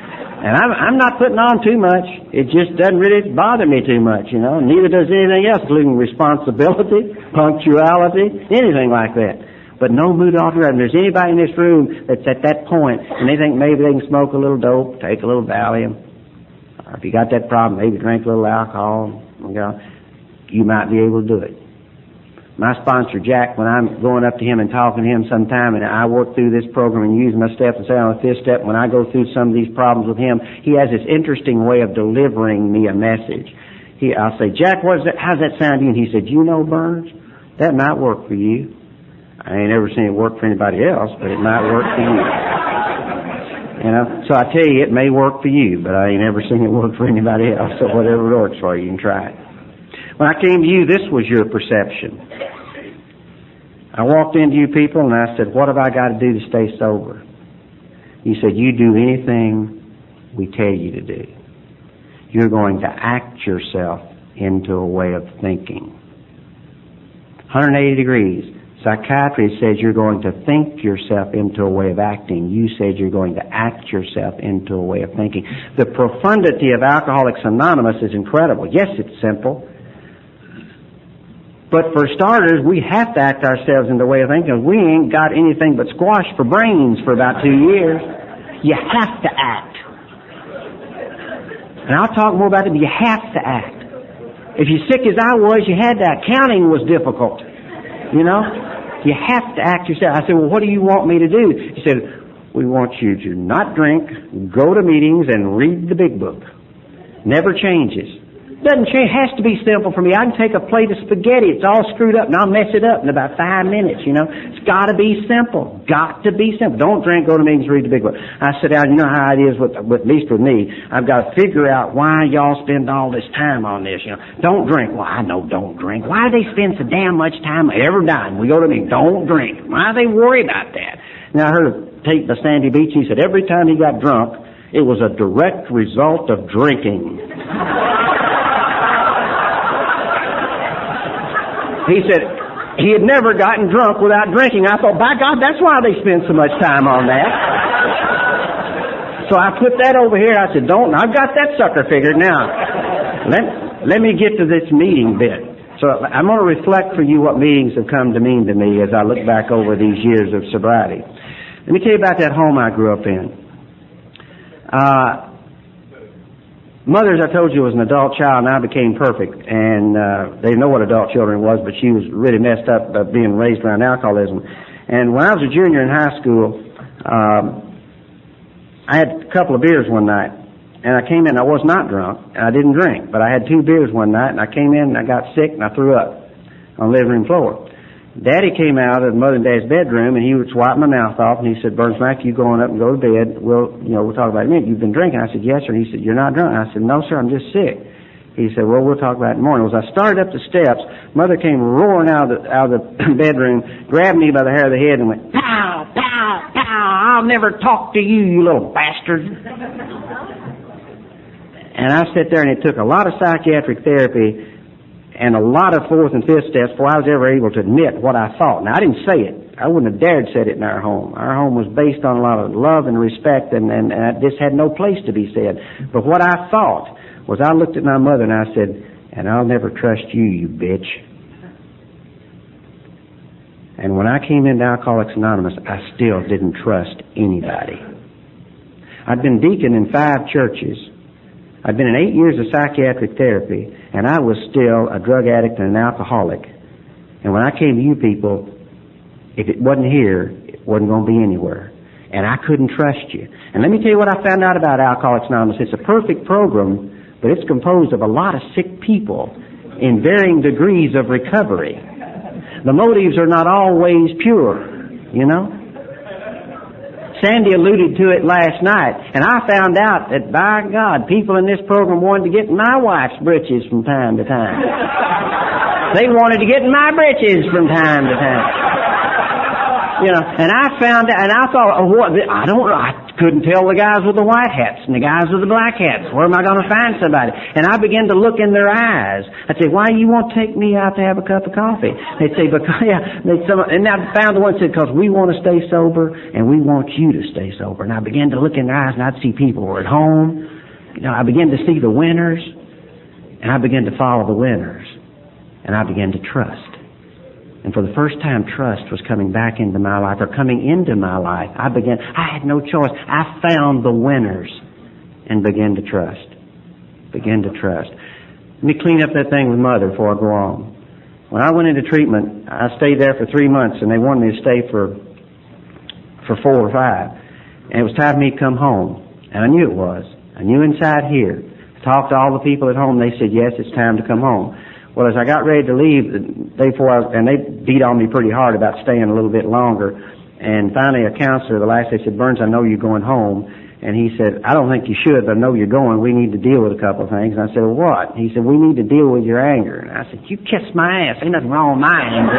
And I'm not putting on too much. It just doesn't really bother me too much, you know. Neither does anything else, including responsibility, punctuality, anything like that. But no mood altogether. If there's anybody in this room that's at that point and they think maybe they can smoke a little dope, take a little Valium, or if you got that problem, maybe drink a little alcohol, you know, you might be able to do it. My sponsor, Jack, when I'm going up to him and talking to him sometime, and I work through this program and use my steps and say on the fifth step, when I go through some of these problems with him, he has this interesting way of delivering me a message. I'll say, Jack, how's that sound to you? And he said, you know, Burns, that might work for you. I ain't ever seen it work for anybody else, but it might work for you. You know, so I tell you, it may work for you, but I ain't ever seen it work for anybody else. So whatever works for you, you can try it. When I came to you, this was your perception. I walked into you people and I said, what have I got to do to stay sober? You said, you do anything we tell you to do. You're going to act yourself into a way of thinking. 180 degrees. Psychiatry says you're going to think yourself into a way of acting. You said you're going to act yourself into a way of thinking. The profundity of Alcoholics Anonymous is incredible. Yes, it's simple. But for starters, we have to act ourselves into the way of thinking. We ain't got anything but squash for brains for about 2 years. You have to act. And I'll talk more about it, but you have to act. If you're sick as I was, you had to act. Counting was difficult. You know? You have to act yourself. I said, well, what do you want me to do? He said, we want you to not drink, go to meetings, and read the big book. Never changes. Doesn't change. It has to be simple for me. I can take a plate of spaghetti. It's all screwed up, and I'll mess it up in about 5 minutes, you know. It's got to be simple. Got to be simple. Don't drink, go to meetings, read the big book. I sit down, you know how it is, at least with me. I've got to figure out why y'all spend all this time on this, you know. Don't drink. Well, I know don't drink. Why do they spend so damn much time every time we go to meetings? Don't drink. Why do they worry about that? Now, I heard a tape by Sandy Beach. He said every time he got drunk, it was a direct result of drinking. He said he had never gotten drunk without drinking. I thought, by God, that's why they spend so much time on that. So I put that over here. I said, I've got that sucker figured now. Let me get to this meeting bit. So I'm going to reflect for you what meetings have come to mean to me as I look back over these years of sobriety. Let me tell you about that home I grew up in. Mother, as I told you, was an adult child, and I became perfect. And they didn't know what adult children was, but she was really messed up being raised around alcoholism. And when I was a junior in high school, I had a couple of beers one night. And I came in, I was not drunk, and I didn't drink. But I had 2 beers one night, and I came in, and I got sick, and I threw up on the living room floor. Daddy came out of Mother and Dad's bedroom, and he would swipe my mouth off, and he said, Burns Mac, you going up and go to bed. We'll talk about it in a minute. You've been drinking. I said, yes, sir. And he said, you're not drunk. I said, no, sir, I'm just sick. He said, well, we'll talk about it in the morning. As I started up the steps, Mother came roaring out of the bedroom, grabbed me by the hair of the head, and went, pow, pow, pow, I'll never talk to you, you little bastard. And I sat there, and it took a lot of psychiatric therapy and a lot of 4th and 5th steps before I was ever able to admit what I thought. Now, I didn't say it. I wouldn't have dared said it in our home. Our home was based on a lot of love and respect, and this had no place to be said. But what I thought was I looked at my mother and I said, and I'll never trust you, you bitch. And when I came into Alcoholics Anonymous, I still didn't trust anybody. I'd been deacon in 5 churches. I'd been in 8 years of psychiatric therapy, and I was still a drug addict and an alcoholic. And when I came to you people, if it wasn't here, it wasn't going to be anywhere. And I couldn't trust you. And let me tell you what I found out about Alcoholics Anonymous. It's a perfect program, but it's composed of a lot of sick people in varying degrees of recovery. The motives are not always pure, you know. Sandy alluded to it last night, and I found out that, by God, people in this program wanted to get in my wife's britches from time to time. They wanted to get in my britches from time to time. You know, and I found out, and I thought, Couldn't tell the guys with the white hats and the guys with the black hats. Where am I going to find somebody? And I began to look in their eyes. I'd say, why you won't take me out to have a cup of coffee? They'd say, because, and I found the one that said, because we want to stay sober and we want you to stay sober. And I began to look in their eyes and I'd see people who were at home. I began to see the winners and I began to follow the winners. And I began to trust. And for the first time, trust was coming back into my life, or coming into my life. I had no choice. I found the winners and began to trust. Began to trust. Let me clean up that thing with Mother before I go on. When I went into treatment, I stayed there for 3 months, and they wanted me to stay for 4 or 5. And it was time for me to come home. And I knew it was. I knew inside here. I talked to all the people at home. They said, yes, it's time to come home. Well, as I got ready to leave, and they beat on me pretty hard about staying a little bit longer. And finally, a counselor, the last day, said, Burns, I know you're going home. And he said, I don't think you should, but I know you're going. We need to deal with a couple of things. And I said, well, what? He said, we need to deal with your anger. And I said, you kiss my ass. Ain't nothing wrong with my anger.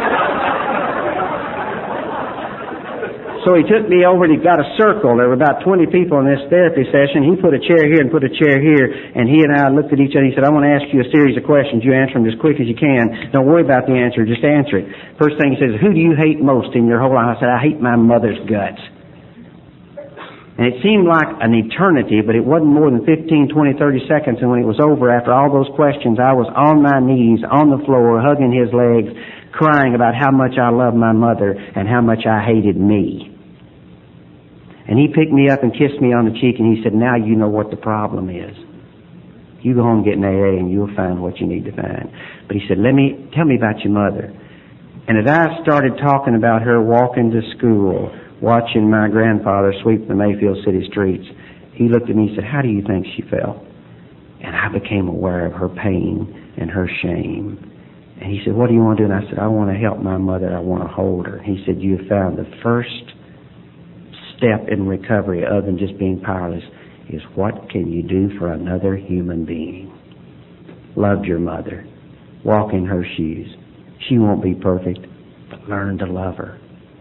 So he took me over and he got a circle. There were about 20 people in this therapy session. He put a chair here and put a chair here, and he and I looked at each other. He said, I want to ask you a series of questions. You answer them as quick as you can. Don't worry about the answer. Just answer it. First thing he says, who do you hate most in your whole life? I said, I hate my mother's guts. And it seemed like an eternity, but it wasn't more than 15, 20, 30 seconds. And when it was over, after all those questions, I was on my knees, on the floor, hugging his legs, crying about how much I loved my mother and how much I hated me. And he picked me up and kissed me on the cheek, and he said, now you know what the problem is. You go home and get an AA, and you'll find what you need to find. But he said, tell me about your mother. And as I started talking about her walking to school, watching my grandfather sweep the Mayfield City streets, he looked at me and said, how do you think she felt? And I became aware of her pain and her shame. And he said, what do you want to do? And I said, I want to help my mother. I want to hold her. He said, you have found the first step in recovery other than just being powerless is what can you do for another human being? Love your mother. Walk in her shoes. She won't be perfect, but learn to love her.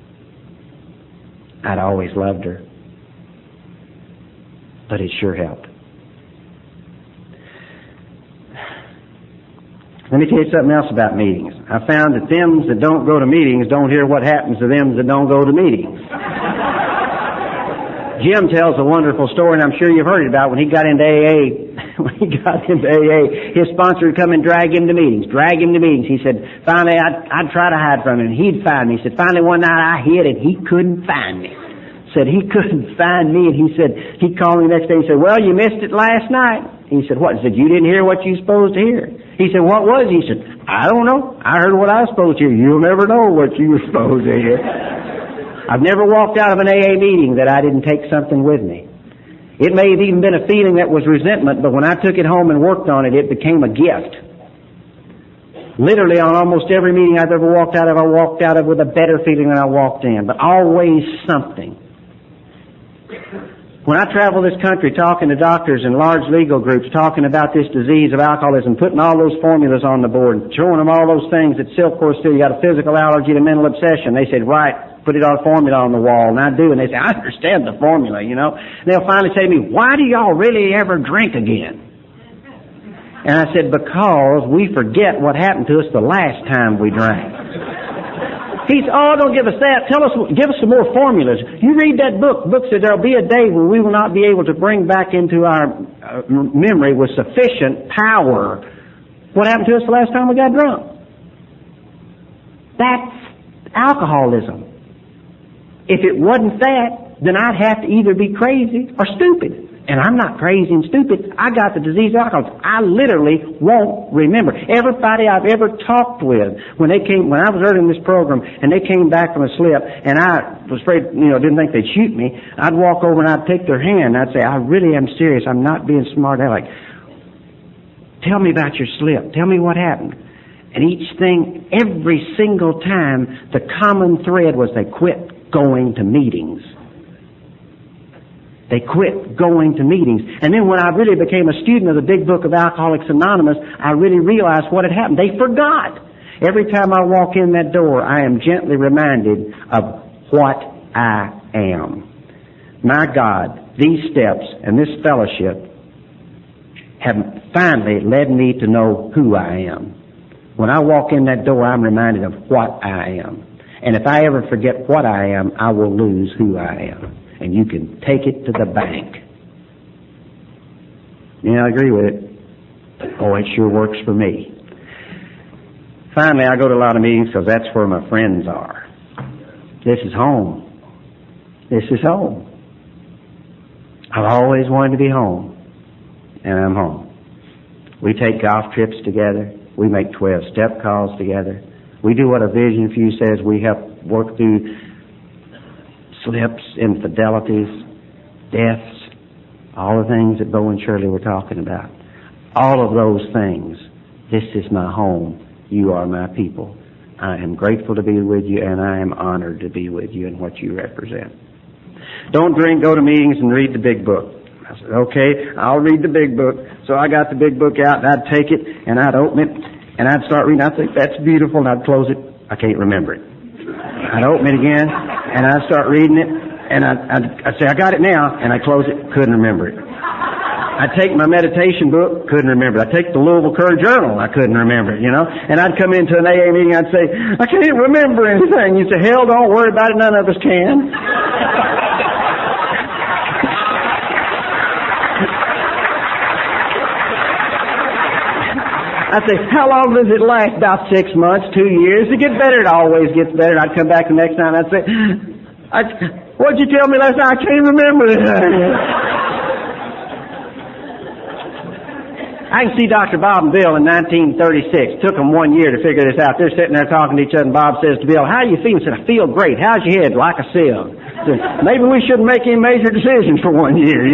I'd always loved her, but it sure helped. Let me tell you something else about meetings. I found that them that don't go to meetings don't hear what happens to them that don't go to meetings. Jim tells a wonderful story, and I'm sure you've heard it about when he got into AA. His sponsor would come and drag him to meetings. He said, finally, I'd try to hide from him, and he'd find me. He said, finally, one night I hid, and he couldn't find me. Said he couldn't find me, and he said, he'd call me the next day and say, well, you missed it last night. He said, what? He said, you didn't hear what you were supposed to hear. He said, what was it? He said, I don't know. I heard what I was supposed to hear. You'll never know what you were supposed to hear. I've never walked out of an AA meeting that I didn't take something with me. It may have even been a feeling that was resentment, but when I took it home and worked on it, it became a gift. Literally on almost every meeting I've ever walked out of, I walked out of with a better feeling than I walked in, but always something. When I travel this country talking to doctors and large legal groups, talking about this disease of alcoholism, putting all those formulas on the board, showing them all those things that Silkworth said, you got a physical allergy to mental obsession. They said, right, put it on formula on the wall. And I do. And they say, I understand the formula, you know. And they'll finally say to me, why do y'all really ever drink again? And I said, because we forget what happened to us the last time we drank. He said, oh, don't give us that. Give us some more formulas. You read that book. The book says there'll be a day when we will not be able to bring back into our memory with sufficient power what happened to us the last time we got drunk. That's alcoholism. If it wasn't that, then I'd have to either be crazy or stupid. And I'm not crazy and stupid. I got the disease of alcoholism. I literally won't remember. Everybody I've ever talked with, when I was early in this program, and they came back from a slip, and I was afraid, didn't think they'd shoot me, I'd walk over and I'd take their hand, and I'd say, I really am serious. I'm not being smart aleck. Tell me about your slip. Tell me what happened. And every single time, the common thread was they quit going to meetings. They quit going to meetings. And then when I really became a student of the big book of Alcoholics Anonymous, I really realized what had happened. They forgot. Every time I walk in that door, I am gently reminded of what I am. My God, these steps and this fellowship have finally led me to know who I am. When I walk in that door, I'm reminded of what I am. And if I ever forget what I am, I will lose who I am. And you can take it to the bank. Yeah, I agree with it. Oh, it sure works for me. Finally, I go to a lot of meetings because that's where my friends are. This is home. This is home. I've always wanted to be home, and I'm home. We take golf trips together. We make 12-step calls together. We do what a Vision Few says. We help work through slips, infidelities, deaths, all the things that Bo and Shirley were talking about. All of those things. This is my home. You are my people. I am grateful to be with you, and I am honored to be with you and what you represent. Don't drink, go to meetings, and read the big book. I said, okay, I'll read the big book. So I got the big book out, and I'd take it, and I'd open it, and I'd start reading. I'd think, that's beautiful, and I'd close it. I can't remember it. I'd open it again, and I'd start reading it, and I'd say, I got it now, and I'd close it, couldn't remember it. I'd take my meditation book, couldn't remember it. I'd take the Louisville Courier Journal, I couldn't remember it, And I'd come into an AA meeting, I'd say, I can't remember anything. You'd say, hell, don't worry about it, none of us can. I'd say, how long does it last? About 6 months, 2 years. It gets better, it always gets better. I'd come back the next time, I'd say, what'd you tell me last night? I can't remember it. I can see Dr. Bob and Bill in 1936. Took them 1 year to figure this out. They're sitting there talking to each other, and Bob says to Bill, how do you feel? He said, I feel great. How's your head? Like a sieve. Maybe we shouldn't make any major decisions for 1 year,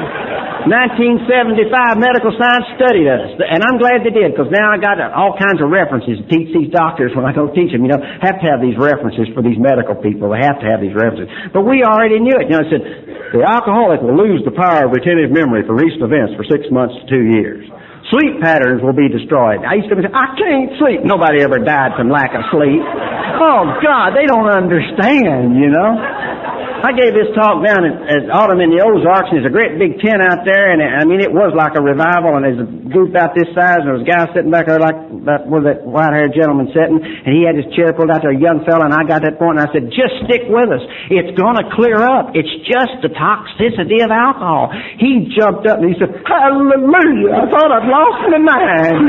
1975, medical science studied us. And I'm glad they did, because now I got all kinds of references to teach these doctors when I go teach them. Have to have these references for these medical people. They have to have these references. But we already knew it. It said, the alcoholic will lose the power of retentive memory for recent events for 6 months to 2 years. Sleep patterns will be destroyed. I used to say, I can't sleep. Nobody ever died from lack of sleep. Oh, God, they don't understand, I gave this talk down at Autumn in the Ozarks, and there's a great big tent out there, and it was like a revival, and there's a group about this size, and there was a guy sitting back there like where that white-haired gentleman sitting, and he had his chair pulled out there, a young fella, and I got that point, and I said, just stick with us. It's going to clear up. It's just the toxicity of alcohol. He jumped up, and he said, hallelujah, I thought I'd lost my mind.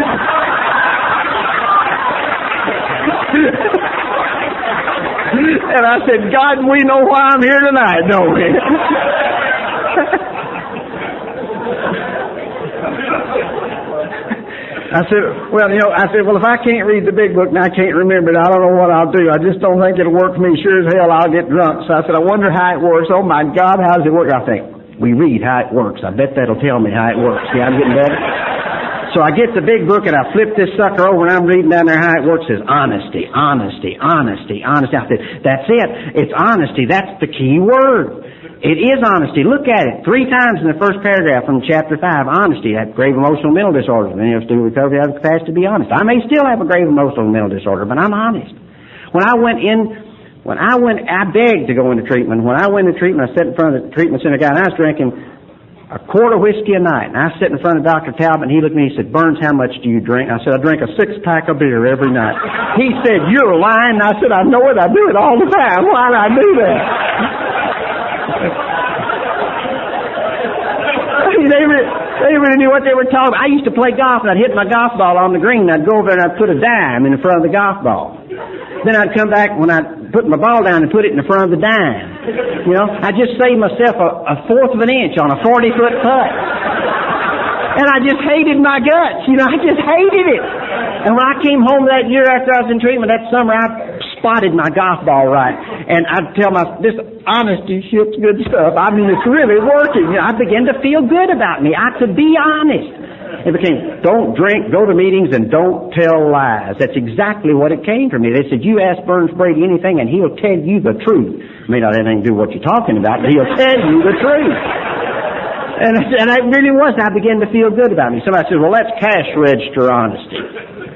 And I said, God, we know why I'm here tonight, don't we? I said, well, if I can't read the big book and I can't remember it, I don't know what I'll do. I just don't think it'll work for me. Sure as hell I'll get drunk. So I said, I wonder how it works. Oh, my God, how does it work? I think, we read how it works. I bet that'll tell me how it works. See, I'm getting better. So I get the big book and I flip this sucker over and I'm reading down there how it works. It says honesty, honesty, honesty, honesty. I said, that's it. It's honesty. That's the key word. It is honesty. Look at it. 3 times in the first paragraph from chapter 5. Honesty. That grave emotional mental disorder. Many of us do recovery have the capacity to be honest. I may still have a grave emotional mental disorder, but I'm honest. I begged to go into treatment. When I went into treatment, I sat in front of the treatment center guy and I was drinking a quart of whiskey a night. And I sat in front of Dr. Talbot, and he looked at me and he said, Burns, how much do you drink? I said, I drink a 6-pack of beer every night. He said, you're lying. And I said, I know it. I do it all the time. Why do I do that? They really knew what they were talking about. I used to play golf, and I'd hit my golf ball on the green, and I'd go over there and I'd put a dime in front of the golf ball. Then I'd come back when I'd put my ball down and put it in the front of the dime. I just saved myself a 1/4 of an inch on a 40-foot putt. And I just hated my guts. I just hated it. And when I came home that year after I was in treatment, that summer, I spotted my golf ball right. And I'd tell myself, this honesty shit's good stuff. It's really working. I began to feel good about me. I could be honest. It became, don't drink, go to meetings, and don't tell lies. That's exactly what it came from me. They said, you ask Burns Brady anything, and he'll tell you the truth. It may not have anything to do with what you're talking about, but he'll tell you the truth. And it really was. I began to feel good about me. Somebody said, well, that's cash register honesty.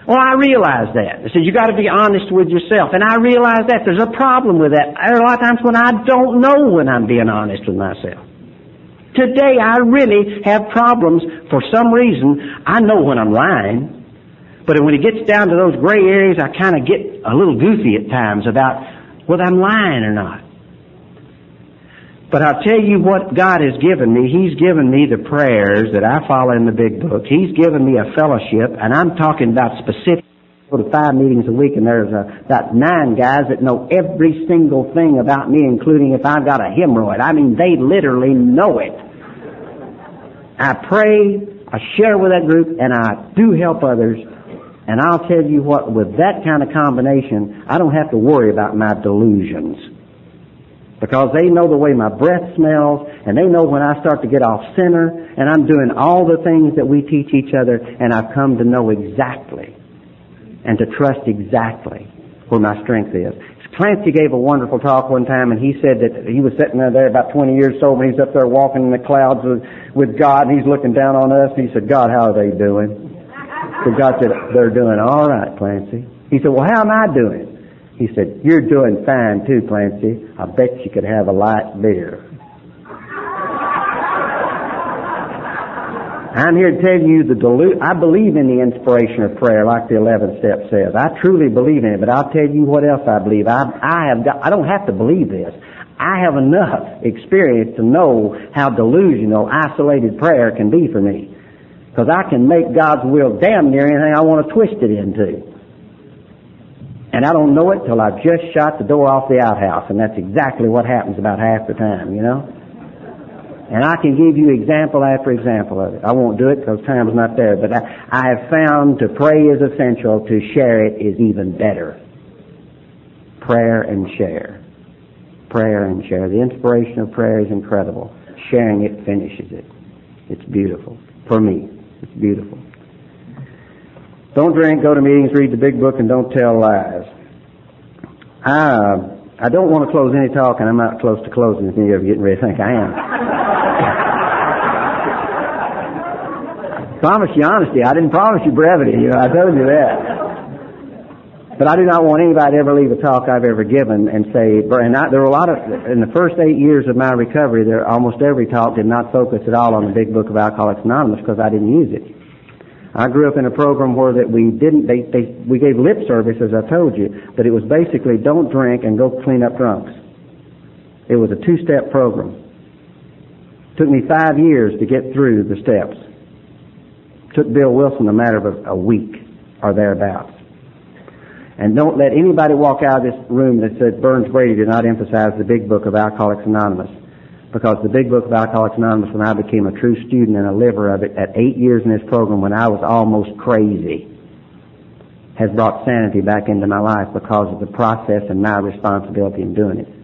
Well, I realize that. I said, you got to be honest with yourself. And I realize that. There's a problem with that. There are a lot of times when I don't know when I'm being honest with myself. Today, I really have problems. For some reason, I know when I'm lying. But when it gets down to those gray areas, I kind of get a little goofy at times about whether I'm lying or not. But I'll tell you what God has given me. He's given me the prayers that I follow in the big book. He's given me a fellowship, and I'm talking about specific. I go to 5 meetings a week, and there's about 9 guys that know every single thing about me, including if I've got a hemorrhoid. I mean, they literally know it. I pray, I share with that group, and I do help others. And I'll tell you what, with that kind of combination, I don't have to worry about my delusions. Because they know the way my breath smells, and they know when I start to get off center, and I'm doing all the things that we teach each other, and I've come to know exactly and to trust exactly where my strength is. Clancy gave a wonderful talk one time, and he said that he was sitting there about 20 years sober, and he's up there walking in the clouds with God, and he's looking down on us, and he said, God, how are they doing? So God said, they're doing all right, Clancy. He said, well, how am I doing? He said, you're doing fine too, Clancy. I bet you could have a light beer. I'm here to tell you I believe in the inspiration of prayer, like the 11th step says. I truly believe in it, but I'll tell you what else I believe. I don't have to believe this. I have enough experience to know how delusional, isolated prayer can be for me. Because I can make God's will damn near anything I want to twist it into. And I don't know it till I've just shot the door off the outhouse, and that's exactly what happens about half the time, you know. And I can give you example after example of it. I won't do it because time's not there, but I have found to pray is essential, to share it is even better. Prayer and share. Prayer and share. The inspiration of prayer is incredible. Sharing it finishes it. It's beautiful. For me, it's beautiful. Don't drink, go to meetings, read the big book, and don't tell lies. I don't want to close any talk, and I'm not close to closing if any of you getting ready to think I am. Promise you honesty. I didn't promise you brevity. You know, I told you that. But I do not want anybody to ever leave a talk I've ever given and say, there were a lot of, in the first 8 years of my recovery, almost every talk did not focus at all on the big book of Alcoholics Anonymous because I didn't use it. I grew up in a program where that we gave lip service, as I told you, but it was basically don't drink and go clean up drunks. It was a 2-step program. It took me 5 years to get through the steps. It took Bill Wilson a matter of a week or thereabouts. And don't let anybody walk out of this room that said Burns Brady did not emphasize the big book of Alcoholics Anonymous. Because the big book of Alcoholics Anonymous, when I became a true student and a liver of it at 8 years in this program when I was almost crazy, has brought sanity back into my life because of the process and my responsibility in doing it.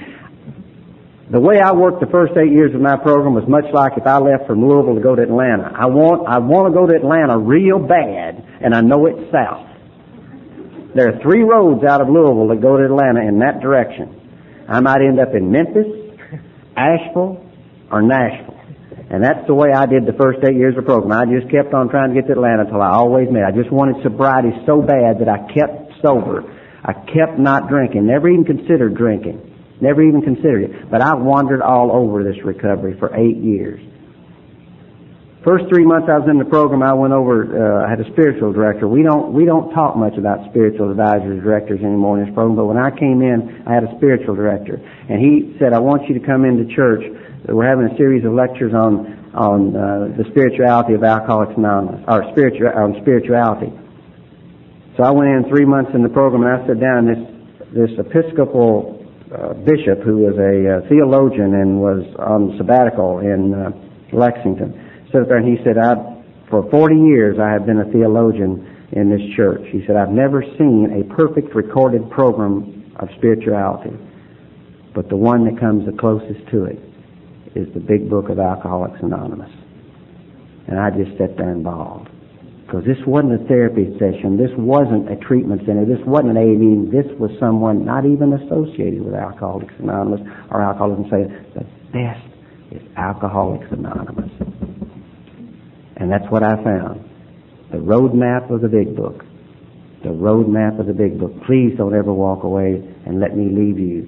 The way I worked the first 8 years of my program was much like if I left from Louisville to go to Atlanta. I want to go to Atlanta real bad, and I know it's south. There are 3 roads out of Louisville that go to Atlanta in that direction. I might end up in Memphis, Asheville, or Nashville. And that's the way I did the first 8 years of the program. I just kept on trying to get to Atlanta until I always made it. I just wanted sobriety so bad that I kept sober. I kept not drinking. Never even considered drinking. Never even considered it. But I wandered all over this recovery for 8 years. First 3 months I was in the program, I went over, I had a spiritual director. We don't talk much about spiritual advisors, directors anymore in this program, but when I came in, I had a spiritual director. And he said, I want you to come into church. We're having a series of lectures on the spirituality of Alcoholics Anonymous, or on spirituality. So I went in 3 months in the program, and I sat down, and this Episcopal bishop, who was a theologian and was on sabbatical in Lexington, stood there and he said, for 40 years I have been a theologian in this church. He said, I've never seen a perfect recorded program of spirituality, but the one that comes the closest to it is the big book of Alcoholics Anonymous. And I just sat there and bawled. Because this wasn't a therapy session. This wasn't a treatment center. This wasn't an AA meeting. This was someone not even associated with Alcoholics Anonymous or Alcoholics Anonymous. The best is Alcoholics Anonymous. And that's what I found. The roadmap of the big book. The roadmap of the Big Book. Please don't ever walk away and let me leave you.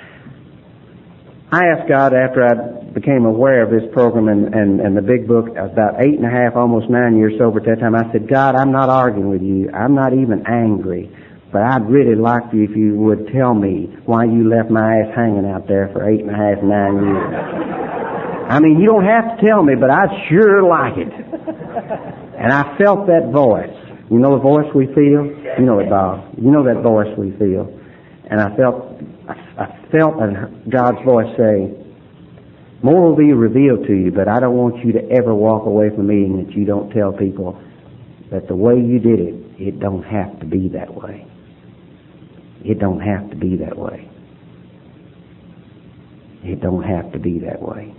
I asked God after I became aware of this program and the Big Book, about 8.5, almost 9 years sober at that time. I said, God, I'm not arguing with you. I'm not even angry. But I'd really like you if you would tell me why you left my ass hanging out there for 8.5, 9 years. I mean, you don't have to tell me, but I'd sure like it. And I felt that voice. You know the voice we feel? You know it, Bob. You know that voice we feel. And I felt God's voice say, more will be revealed to you, but I don't want you to ever walk away from me and that you don't tell people that the way you did it, it don't have to be that way. It don't have to be that way. It don't have to be that way.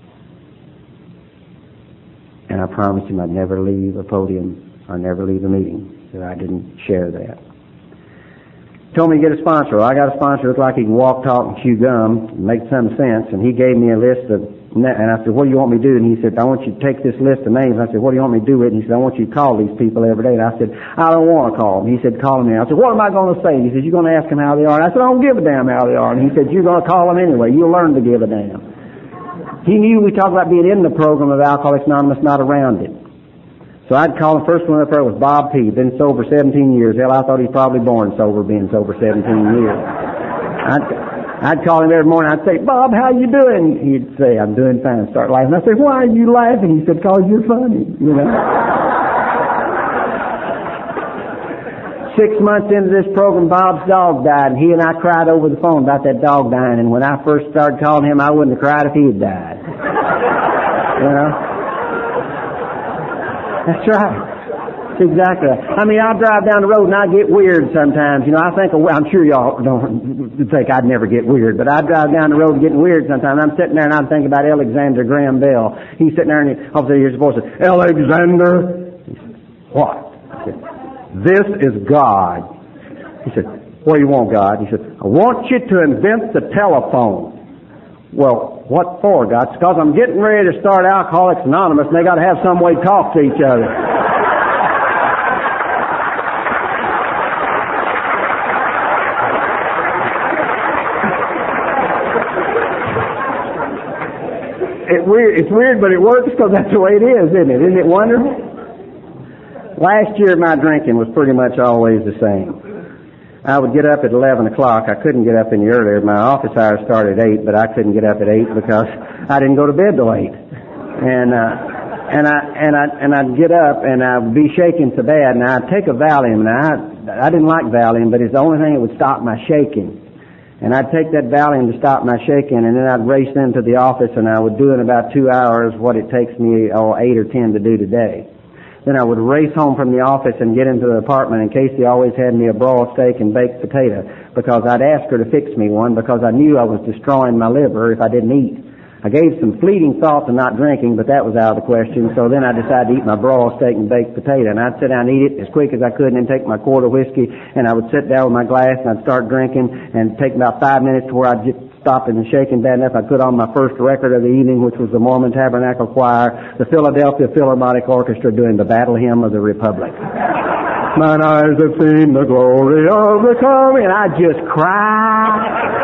And I promised him I'd never leave a podium or never leave a meeting that I didn't share that. Told me to get a sponsor. Well, I got a sponsor who looked like he can walk, talk, and chew gum, and make some sense. And he gave me a list of, and I said, what do you want me to do? And he said, I want you to take this list of names. I said, what do you want me to do with it? And he said, I want you to call these people every day. And I said, I don't want to call them. He said, call them in. I said, what am I going to say? And he said, you're going to ask them how they are. And I said, I don't give a damn how they are. And he said, you're going to call them anyway. You'll learn to give a damn. He knew we talked about being in the program of Alcoholics Anonymous, not around it. So I'd call him. First one up there was Bob P. Been sober 17 years. Hell, I thought he was probably born sober, being sober 17 years. I'd call him every morning. I'd say, Bob, how you doing? He'd say, I'm doing fine. Start laughing. I'd say, why are you laughing? He said, 'cause you're funny, you know. 6 months into this program, Bob's dog died, and he and I cried over the phone about that dog dying. And when I first started calling him, I wouldn't have cried if he had died. You know? That's right. That's exactly right. I mean, I drive down the road and I get weird sometimes. You know, I'm sure y'all don't think I'd never get weird, but I drive down the road getting weird sometimes. I'm sitting there and I'm thinking about Alexander Graham Bell. He's sitting there and all of a sudden hears a voice, Alexander. He said, what? I said, this is God. He said, what do you want, God? He said, I want you to invent the telephone. Well, what for, God? It's because I'm getting ready to start Alcoholics Anonymous and they got to have some way to talk to each other. It's weird, but it works because that's the way it is, isn't it? Isn't it wonderful? Last year my drinking was pretty much always the same. I would get up at 11 o'clock. I couldn't get up any earlier. My office hours started at 8, but I couldn't get up at 8 because I didn't go to bed till 8. And I'd get up and I'd be shaking so bad, and I'd take a Valium. And I didn't like Valium, but it's the only thing that would stop my shaking. And I'd take that Valium to stop my shaking, and then I'd race into the office, and I would do in about 2 hours what it takes me 8 or 10 to do today. Then I would race home from the office and get into the apartment, and Casey always had me a broiled steak and baked potato because I'd ask her to fix me one because I knew I was destroying my liver if I didn't eat. I gave some fleeting thought to not drinking, but that was out of the question, so then I decided to eat my broiled steak and baked potato, and I'd sit down and eat it as quick as I could and then take my quart of whiskey, and I would sit down with my glass and I'd start drinking, and it'd take about 5 minutes to where I'd get stopping and shaking bad enough. I put on my first record of the evening, which was the Mormon Tabernacle Choir, the Philadelphia Philharmonic Orchestra doing the Battle Hymn of the Republic. Mine eyes have seen the glory of the coming, and I'd just cry.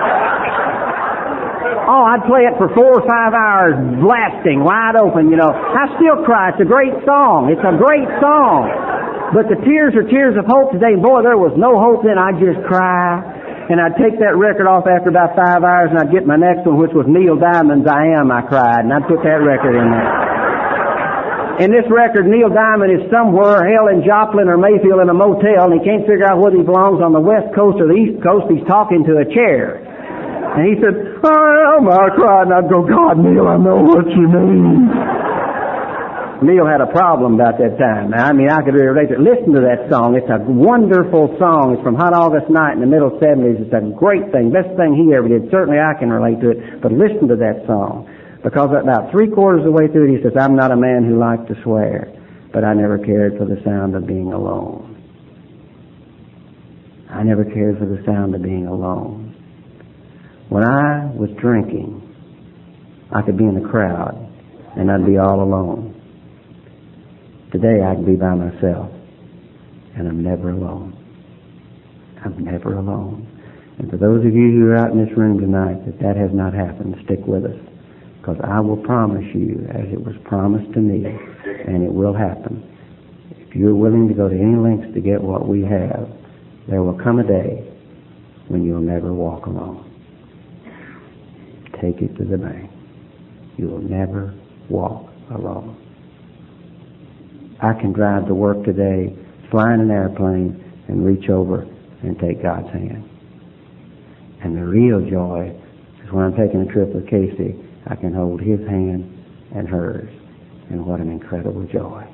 Oh, I'd play it for 4 or 5 hours, blasting, wide open, you know. I still cry. It's a great song. It's a great song. But the tears are tears of hope today. Boy, there was no hope then. I'd just cry. And I'd take that record off after about 5 hours, and I'd get my next one, which was Neil Diamond's I Am, I Cried. And I'd put that record in there. In this record, Neil Diamond is somewhere, hell, in Joplin or Mayfield in a motel, and he can't figure out whether he belongs on the West Coast or the East Coast. He's talking to a chair. And he said, I am, I cried. And I'd go, God, Neil, I know what you mean. Neil had a problem about that time. I mean, I could relate to it. Listen to that song. It's a wonderful song. It's from Hot August Night in the middle 70s. It's a great thing. Best thing he ever did. Certainly I can relate to it. But listen to that song. Because about 3/4 of the way through it, he says, I'm not a man who likes to swear, but I never cared for the sound of being alone. I never cared for the sound of being alone. When I was drinking, I could be in a crowd and I'd be all alone. Today I can be by myself and I'm never alone. I'm never alone. And for those of you who are out in this room tonight that has not happened, stick with us. Because I will promise you, as it was promised to me, and it will happen, if you're willing to go to any lengths to get what we have, there will come a day when you'll never walk alone. Take it to the bank. You will never walk alone. I can drive to work today, fly in an airplane, and reach over and take God's hand. And the real joy is when I'm taking a trip with Casey, I can hold his hand and hers. And what an incredible joy.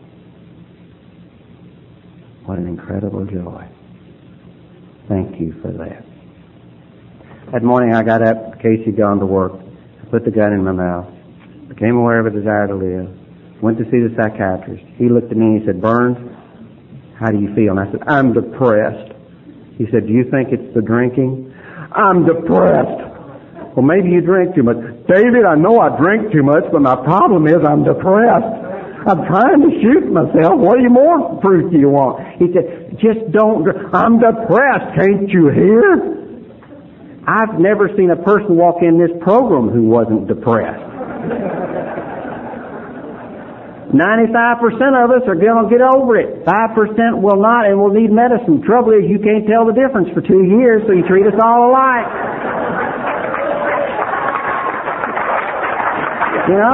What an incredible joy. Thank you for that. That morning I got up, Casey gone to work. I put the gun in my mouth. Became aware of a desire to live. Went to see the psychiatrist. He looked at me and he said, Burns, how do you feel? And I said, I'm depressed. He said, do you think it's the drinking? I'm depressed. Well, maybe you drink too much. David, I know I drink too much, but my problem is I'm depressed. I'm trying to shoot myself. What more proof do you want? He said, just don't drink. I'm depressed. Can't you hear? I've never seen a person walk in this program who wasn't depressed. 95% of us are going to get over it. 5% will not and will need medicine. Trouble is you can't tell the difference for 2 years, so you treat us all alike. You know?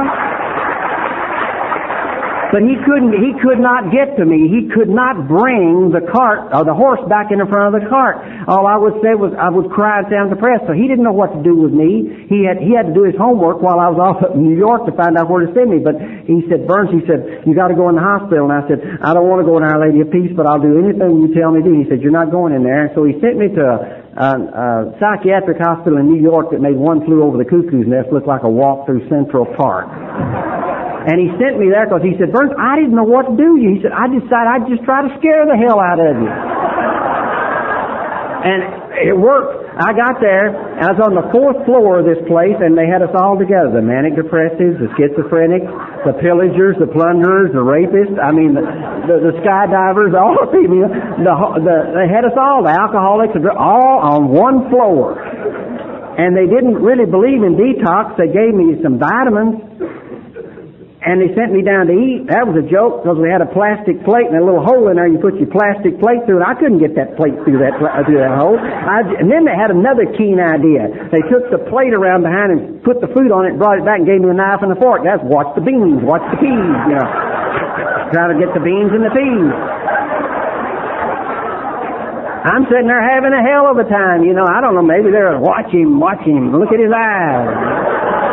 But he could not get to me. He could not bring the cart or the horse back in front of the cart. All I would say was I would cry and say I'm depressed. So he didn't know what to do with me. He had to do his homework while I was off in New York to find out where to send me. But he said, Burns, he said, you got to go in the hospital. And I said, I don't want to go in Our Lady of Peace, but I'll do anything you tell me to do. He said, you're not going in there. And so he sent me to a psychiatric hospital in New York that made One Flew Over the Cuckoo's Nest look like a walk through Central Park. And he sent me there because he said, Burns, I didn't know what to do. He said, I decided I'd just try to scare the hell out of you. And it worked. I got there, and I was on the 4th floor of this place, and they had us all together. The manic depressives, the schizophrenics, the pillagers, the plunderers, the rapists, the skydivers, all the people. They had us all, the alcoholics, all on one floor. And they didn't really believe in detox. They gave me some vitamins. And they sent me down to eat. That was a joke because we had a plastic plate and a little hole in there. You put your plastic plate through it. I couldn't get that plate through that hole. And then they had another keen idea. They took the plate around behind and put the food on it and brought it back and gave me a knife and a fork. That's watch the beans, watch the peas, you know. Trying to get the beans and the peas. I'm sitting there having a hell of a time, you know. I don't know, maybe they're watch him, look at his eyes.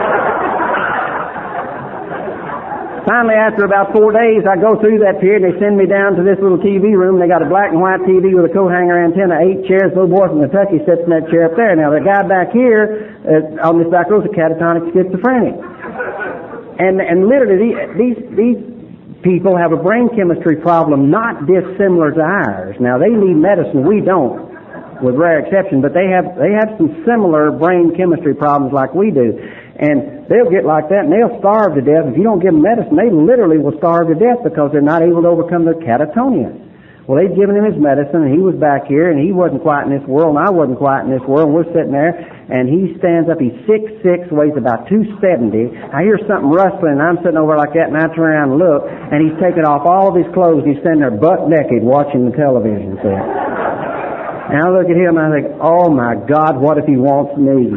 Finally, after about 4 days, I go through that period. They send me down to this little TV room. They got a black and white TV with a coat hanger antenna, 8 chairs. Little boy from Kentucky sits in that chair up there. Now, the guy back here on this back row is a catatonic schizophrenic. And literally, these people have a brain chemistry problem not dissimilar to ours. Now, they need medicine. We don't, with rare exception. But they have some similar brain chemistry problems like we do. And they'll get like that and they'll starve to death. If you don't give them medicine, they literally will starve to death because they're not able to overcome their catatonia. Well, they'd given him his medicine and he was back here and he wasn't quite in this world and I wasn't quite in this world. And we're sitting there and he stands up. He's 6'6", weighs about 270. I hear something rustling and I'm sitting over like that and I turn around and look and he's taking off all of his clothes and he's standing there butt naked watching the television set. And I look at him and I think, oh my God, what if he wants me?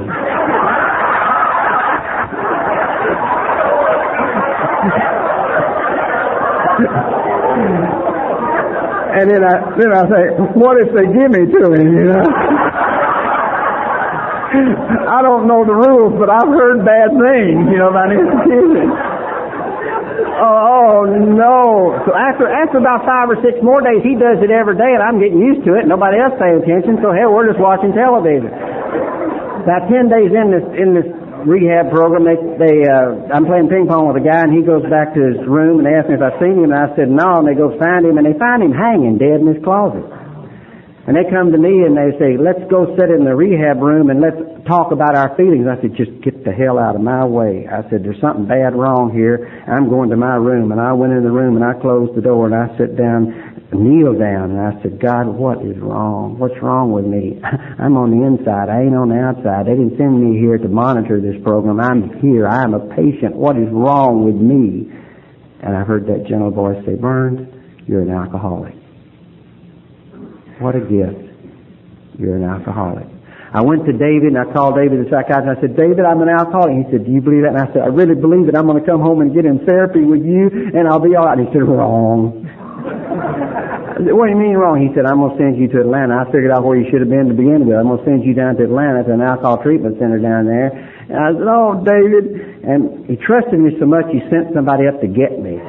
And then I say, what if they give me to him, you know? I don't know the rules, but I've heard bad things, you know, about institutions. Oh, no. So after about 5 or 6 more days, he does it every day, and I'm getting used to it. Nobody else paying attention, so hell, we're just watching television. About 10 days in this rehab program, I'm playing ping pong with a guy and he goes back to his room and they asked me if I'd seen him and I said no, and they go find him and they find him hanging dead in his closet. And they come to me and they say, let's go sit in the rehab room and let's talk about our feelings. I said, just get the hell out of my way. I said, there's something bad wrong here. I'm going to my room. And I went in the room and I closed the door and I sat down kneeled down, and I said, God, what is wrong? What's wrong with me? I'm on the inside. I ain't on the outside. They didn't send me here to monitor this program. I'm here. I am a patient. What is wrong with me? And I heard that gentle voice say, Burns, you're an alcoholic. What a gift. You're an alcoholic. I went to David, and I called David, the psychiatrist, and I said, David, I'm an alcoholic. He said, do you believe that? And I said, I really believe that. I'm going to come home and get in therapy with you, and I'll be all right. And he said, wrong. I said, what do you mean wrong? He said, I'm going to send you to Atlanta. I figured out where you should have been to begin with. I'm going to send you down to Atlanta to an alcohol treatment center down there. And I said, oh, David. And he trusted me so much, he sent somebody up to get me.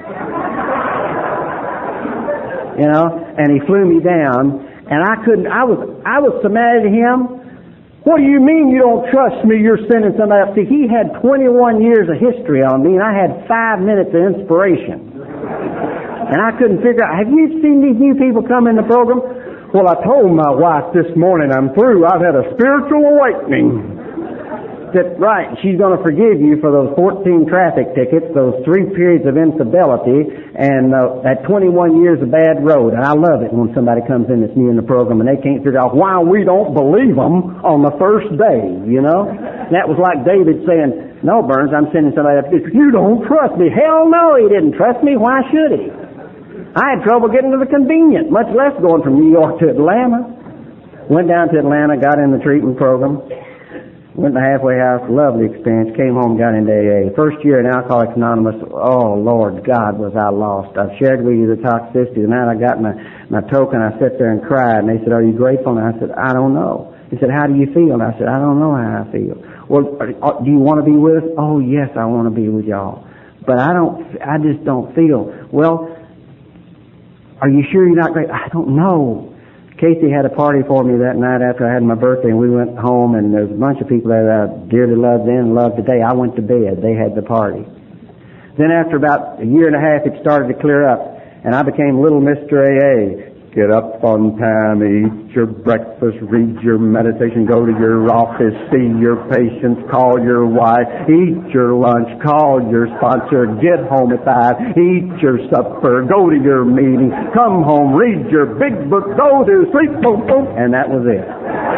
You know, and he flew me down, and I was so mad at him. What do you mean you don't trust me? You're sending somebody up. See, he had 21 years of history on me, and I had 5 minutes of inspiration. And I couldn't figure out, have you seen these new people come in the program? Well, I told my wife this morning I'm through. I've had a spiritual awakening. That, right, she's going to forgive you for those 14 traffic tickets, those 3 periods of infidelity, and that 21 years of bad road. And I love it when somebody comes in that's new in the program and they can't figure out why we don't believe them on the first day, you know? That was like David saying, no, Burns, I'm sending somebody up to you. You don't trust me. Hell no, he didn't trust me. Why should he? I had trouble getting to the convenient, much less going from New York to Atlanta. Went down to Atlanta, got in the treatment program. Went to the halfway house, lovely experience, came home, got into AA. First year in Alcoholics Anonymous, oh, Lord God, was I lost. I've shared with you the toxicity. The night I got my token, I sat there and cried, and they said, are you grateful? And I said, I don't know. He said, how do you feel? And I said, I don't know how I feel. Well, do you want to be with us? Oh, yes, I want to be with y'all. But I just don't feel. Well, are you sure you're not grateful? I don't know. Casey had a party for me that night after I had my birthday, and we went home, and there was a bunch of people that I dearly loved then and loved today. I went to bed. They had the party. Then after about a year and a half, it started to clear up, and I became Little Mr. AA. Get up on time, eat your breakfast, read your meditation, go to your office, see your patients, call your wife, eat your lunch, call your sponsor, get home at 5, eat your supper, go to your meeting, come home, read your big book, go to sleep, boom, boom, and that was it.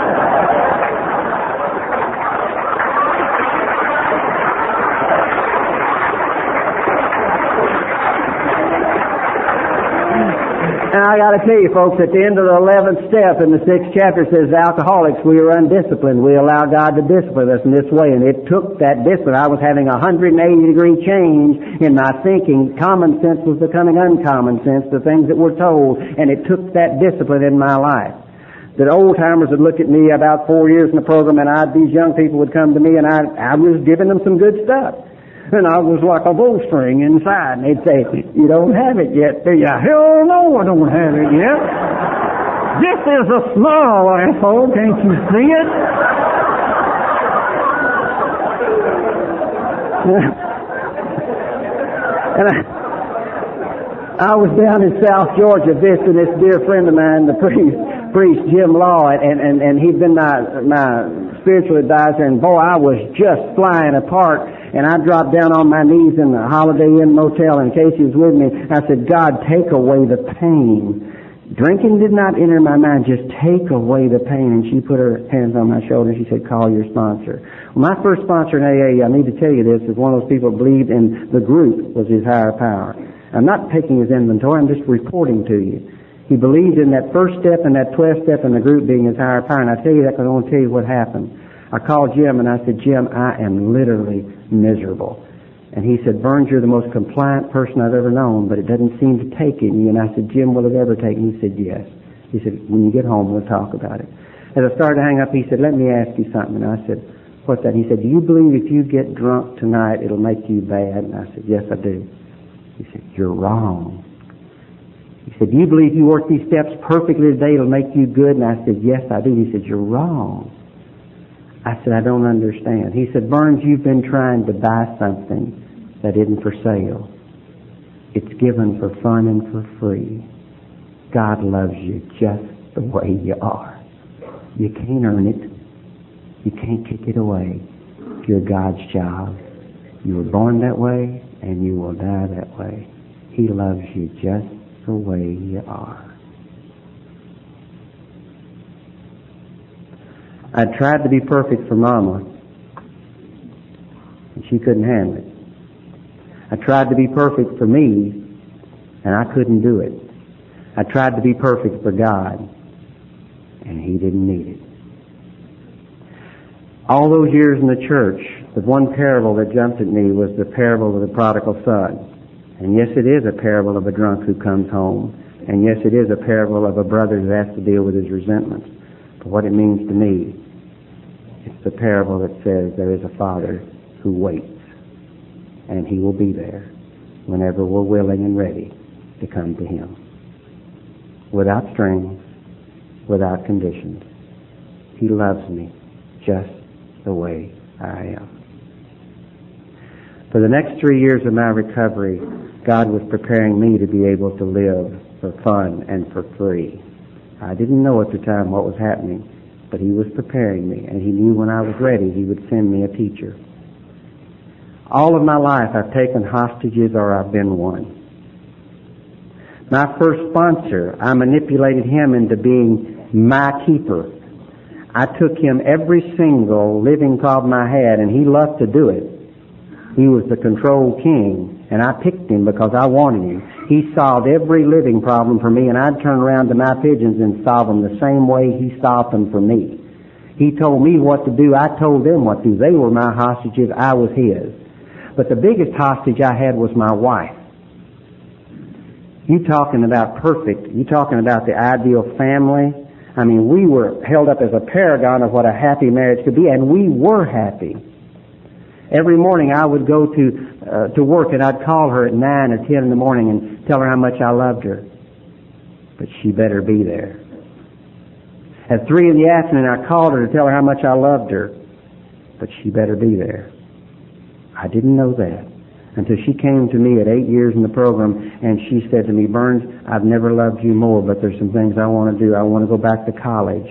And I got to tell you, folks, at the end of the 11th step in the 6th chapter, it says, alcoholics, we are undisciplined. We allow God to discipline us in this way. And it took that discipline. I was having a 180-degree change in my thinking. Common sense was becoming uncommon sense, the things that were told. And it took that discipline in my life. That old-timers would look at me about 4 years in the program, and these young people would come to me, and I was giving them some good stuff. And I was like a bowstring inside. And they'd say, you don't have it yet, do you? Hell no, I don't have it yet. This is a small asshole, can't you see it? And I was down in South Georgia visiting this dear friend of mine, the priest Jim Law, and he'd been my spiritual advisor, and boy, I was just flying apart. And I dropped down on my knees in the Holiday Inn Motel, and Casey was with me. I said, God, take away the pain. Drinking did not enter my mind, just take away the pain. And she put her hands on my shoulder. She said, call your sponsor. Well, my first sponsor in AA, I need to tell you this, is one of those people who believed in the group was his higher power. I'm not taking his inventory, I'm just reporting to you. He believed in that first step and that 12th step in the group being his higher power. And I tell you that because I want to tell you what happened. I called Jim and I said, Jim, I am literally miserable. And he said, Burns, you're the most compliant person I've ever known, but it doesn't seem to take in you. And I said, Jim, will it ever take? And he said, yes. He said, when you get home, we'll talk about it. As I started to hang up, he said, let me ask you something. And I said, what's that? He said, do you believe if you get drunk tonight, it'll make you bad? And I said, yes, I do. He said, you're wrong. He said, do you believe if you work these steps perfectly today, it'll make you good? And I said, yes, I do. He said, you're wrong. I said, I don't understand. He said, Burns, you've been trying to buy something that isn't for sale. It's given for fun and for free. God loves you just the way you are. You can't earn it. You can't kick it away. You're God's child. You were born that way, and you will die that way. He loves you just the way you are. I tried to be perfect for Mama, and she couldn't handle it. I tried to be perfect for me, and I couldn't do it. I tried to be perfect for God, and He didn't need it. All those years in the church, the one parable that jumped at me was the parable of the prodigal son. And yes, it is a parable of a drunk who comes home. And yes, it is a parable of a brother who has to deal with his resentments. But what it means to me, it's the parable that says there is a Father who waits. And He will be there whenever we're willing and ready to come to Him. Without strings, without conditions. He loves me just the way I am. For the next 3 years of my recovery, God was preparing me to be able to live for fun and for free. I didn't know at the time what was happening, but He was preparing me, and He knew when I was ready He would send me a teacher. All of my life I've taken hostages or I've been one. My first sponsor, I manipulated him into being my keeper. I took him every single living problem I had, and he loved to do it. He was the control king, and I picked him because I wanted him. He solved every living problem for me, and I'd turn around to my pigeons and solve them the same way he solved them for me. He told me what to do. I told them what to do. They were my hostages. I was his. But the biggest hostage I had was my wife. You talking about perfect. You talking about the ideal family. I mean, we were held up as a paragon of what a happy marriage could be, and we were happy. Every morning I would go to work, and I'd call her at 9 or 10 in the morning and tell her how much I loved her. But she better be there. At 3 in the afternoon I called her to tell her how much I loved her. But she better be there. I didn't know that until she came to me at 8 years in the program, and she said to me, "Burns, I've never loved you more, but there's some things I want to do. I want to go back to college.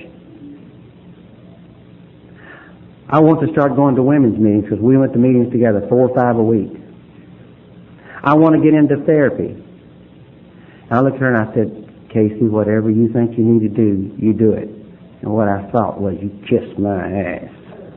I want to start going to women's meetings," because we went to meetings together 4 or 5 a week. "I want to get into therapy." And I looked at her and I said, "Casey, whatever you think you need to do, you do it." And what I thought was, you kissed my ass.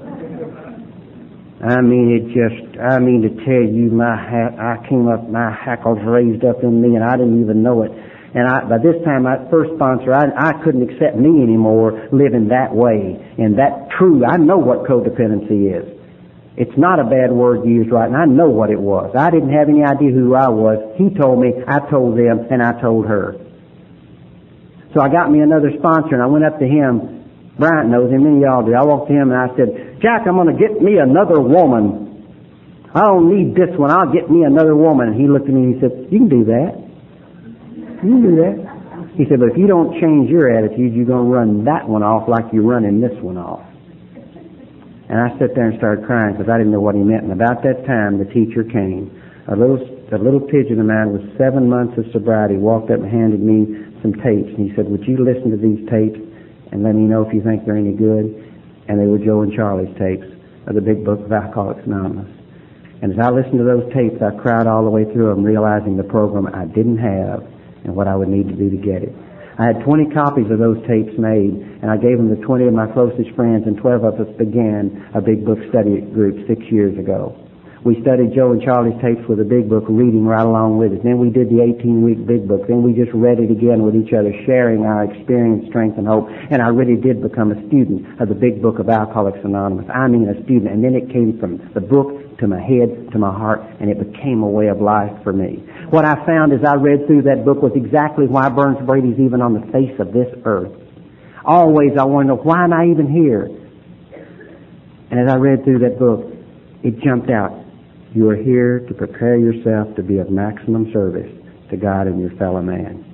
I mean to tell you, I came up, my hackles raised up in me, and I didn't even know it. And by this time, my first sponsor, I couldn't accept me anymore living that way. And that true, I know what codependency is. It's not a bad word used right, and I know what it was. I didn't have any idea who I was. He told me, I told them, and I told her. So I got me another sponsor, and I went up to him. Bryant knows him, many of y'all do. I walked to him and I said, "Jack, I'm going to get me another woman. I don't need this one. I'll get me another woman." And he looked at me and he said, "You can do that. You can do that." He said, "But if you don't change your attitude, you're going to run that one off like you're running this one off." And I sat there and started crying because I didn't know what he meant. And about that time, the teacher came. A little pigeon of mine with 7 months of sobriety walked up and handed me some tapes. And he said, "Would you listen to these tapes and let me know if you think they're any good?" And they were Joe and Charlie's tapes of the Big Book of Alcoholics Anonymous. And as I listened to those tapes, I cried all the way through them, realizing the program I didn't have and what I would need to do to get it. I had 20 copies of those tapes made, and I gave them to 20 of my closest friends, and 12 of us began a Big Book study group 6 years ago. We studied Joe and Charlie's tapes with the Big Book, reading right along with it. Then we did the 18-week Big Book. Then we just read it again with each other, sharing our experience, strength, and hope. And I really did become a student of the Big Book of Alcoholics Anonymous. I mean a student. And then it came from the book to my head, to my heart, and it became a way of life for me. What I found as I read through that book was exactly why Burns Brady's even on the face of this earth. Always I want to know, why am I even here? And as I read through that book, it jumped out. You are here to prepare yourself to be of maximum service to God and your fellow man.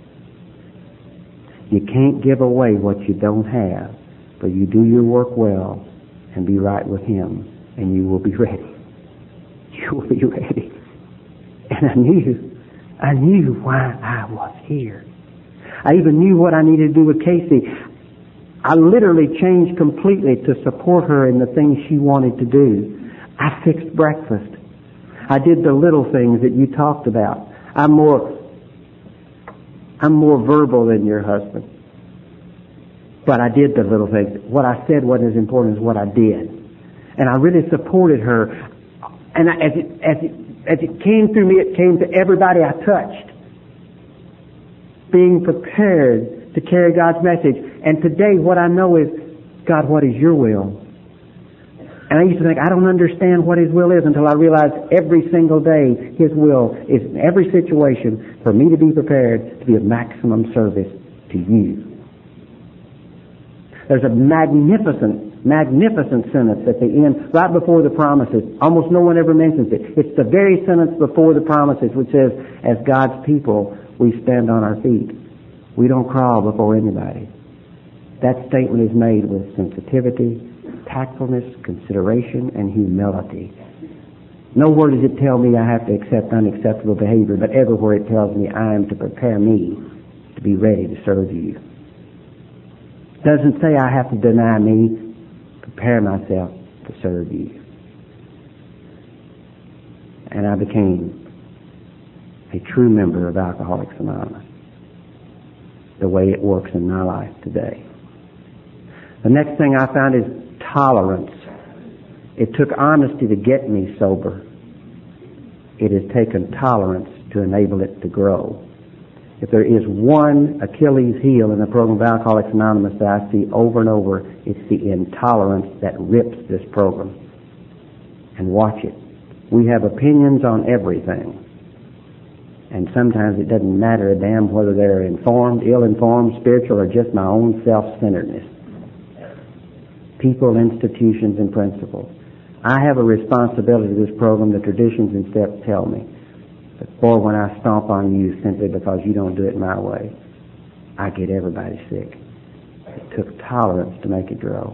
You can't give away what you don't have, but you do your work well and be right with Him, and you will be ready. You will be ready. And I knew why I was here. I even knew what I needed to do with Casey. I literally changed completely to support her in the things she wanted to do. I fixed breakfast. I did the little things that you talked about. I'm more verbal than your husband. but I did the little things. What I said wasn't as important as what I did. And I really supported her. And as it came through me, it came to everybody I touched. Being prepared to carry God's message. And today what I know is, God, what is your will? And I used to think, I don't understand what His will is until I realized every single day His will is in every situation for me to be prepared to be of maximum service to you. There's a magnificent sentence at the end, right before the promises. Almost no one ever mentions it. It's the very sentence before the promises which says, as God's people, we stand on our feet. We don't crawl before anybody. That statement is made with sensitivity, tactfulness, consideration, and humility. Nowhere does it tell me I have to accept unacceptable behavior, but everywhere it tells me I am to prepare me to be ready to serve you. It doesn't say I have to deny me, prepare myself to serve you. And I became a true member of Alcoholics Anonymous, the way it works in my life today. The next thing I found is tolerance. It took honesty to get me sober. It has taken tolerance to enable it to grow. If there is one Achilles heel in the program of Alcoholics Anonymous that I see over and over, it's the intolerance that rips this program. And watch it. We have opinions on everything. And sometimes it doesn't matter a damn whether they're informed, ill-informed, spiritual, or just my own self-centeredness. People, institutions, and principles. I have a responsibility to this program. The traditions and steps tell me. But boy, when I stomp on you simply because you don't do it my way, I get everybody sick. It took tolerance to make it grow.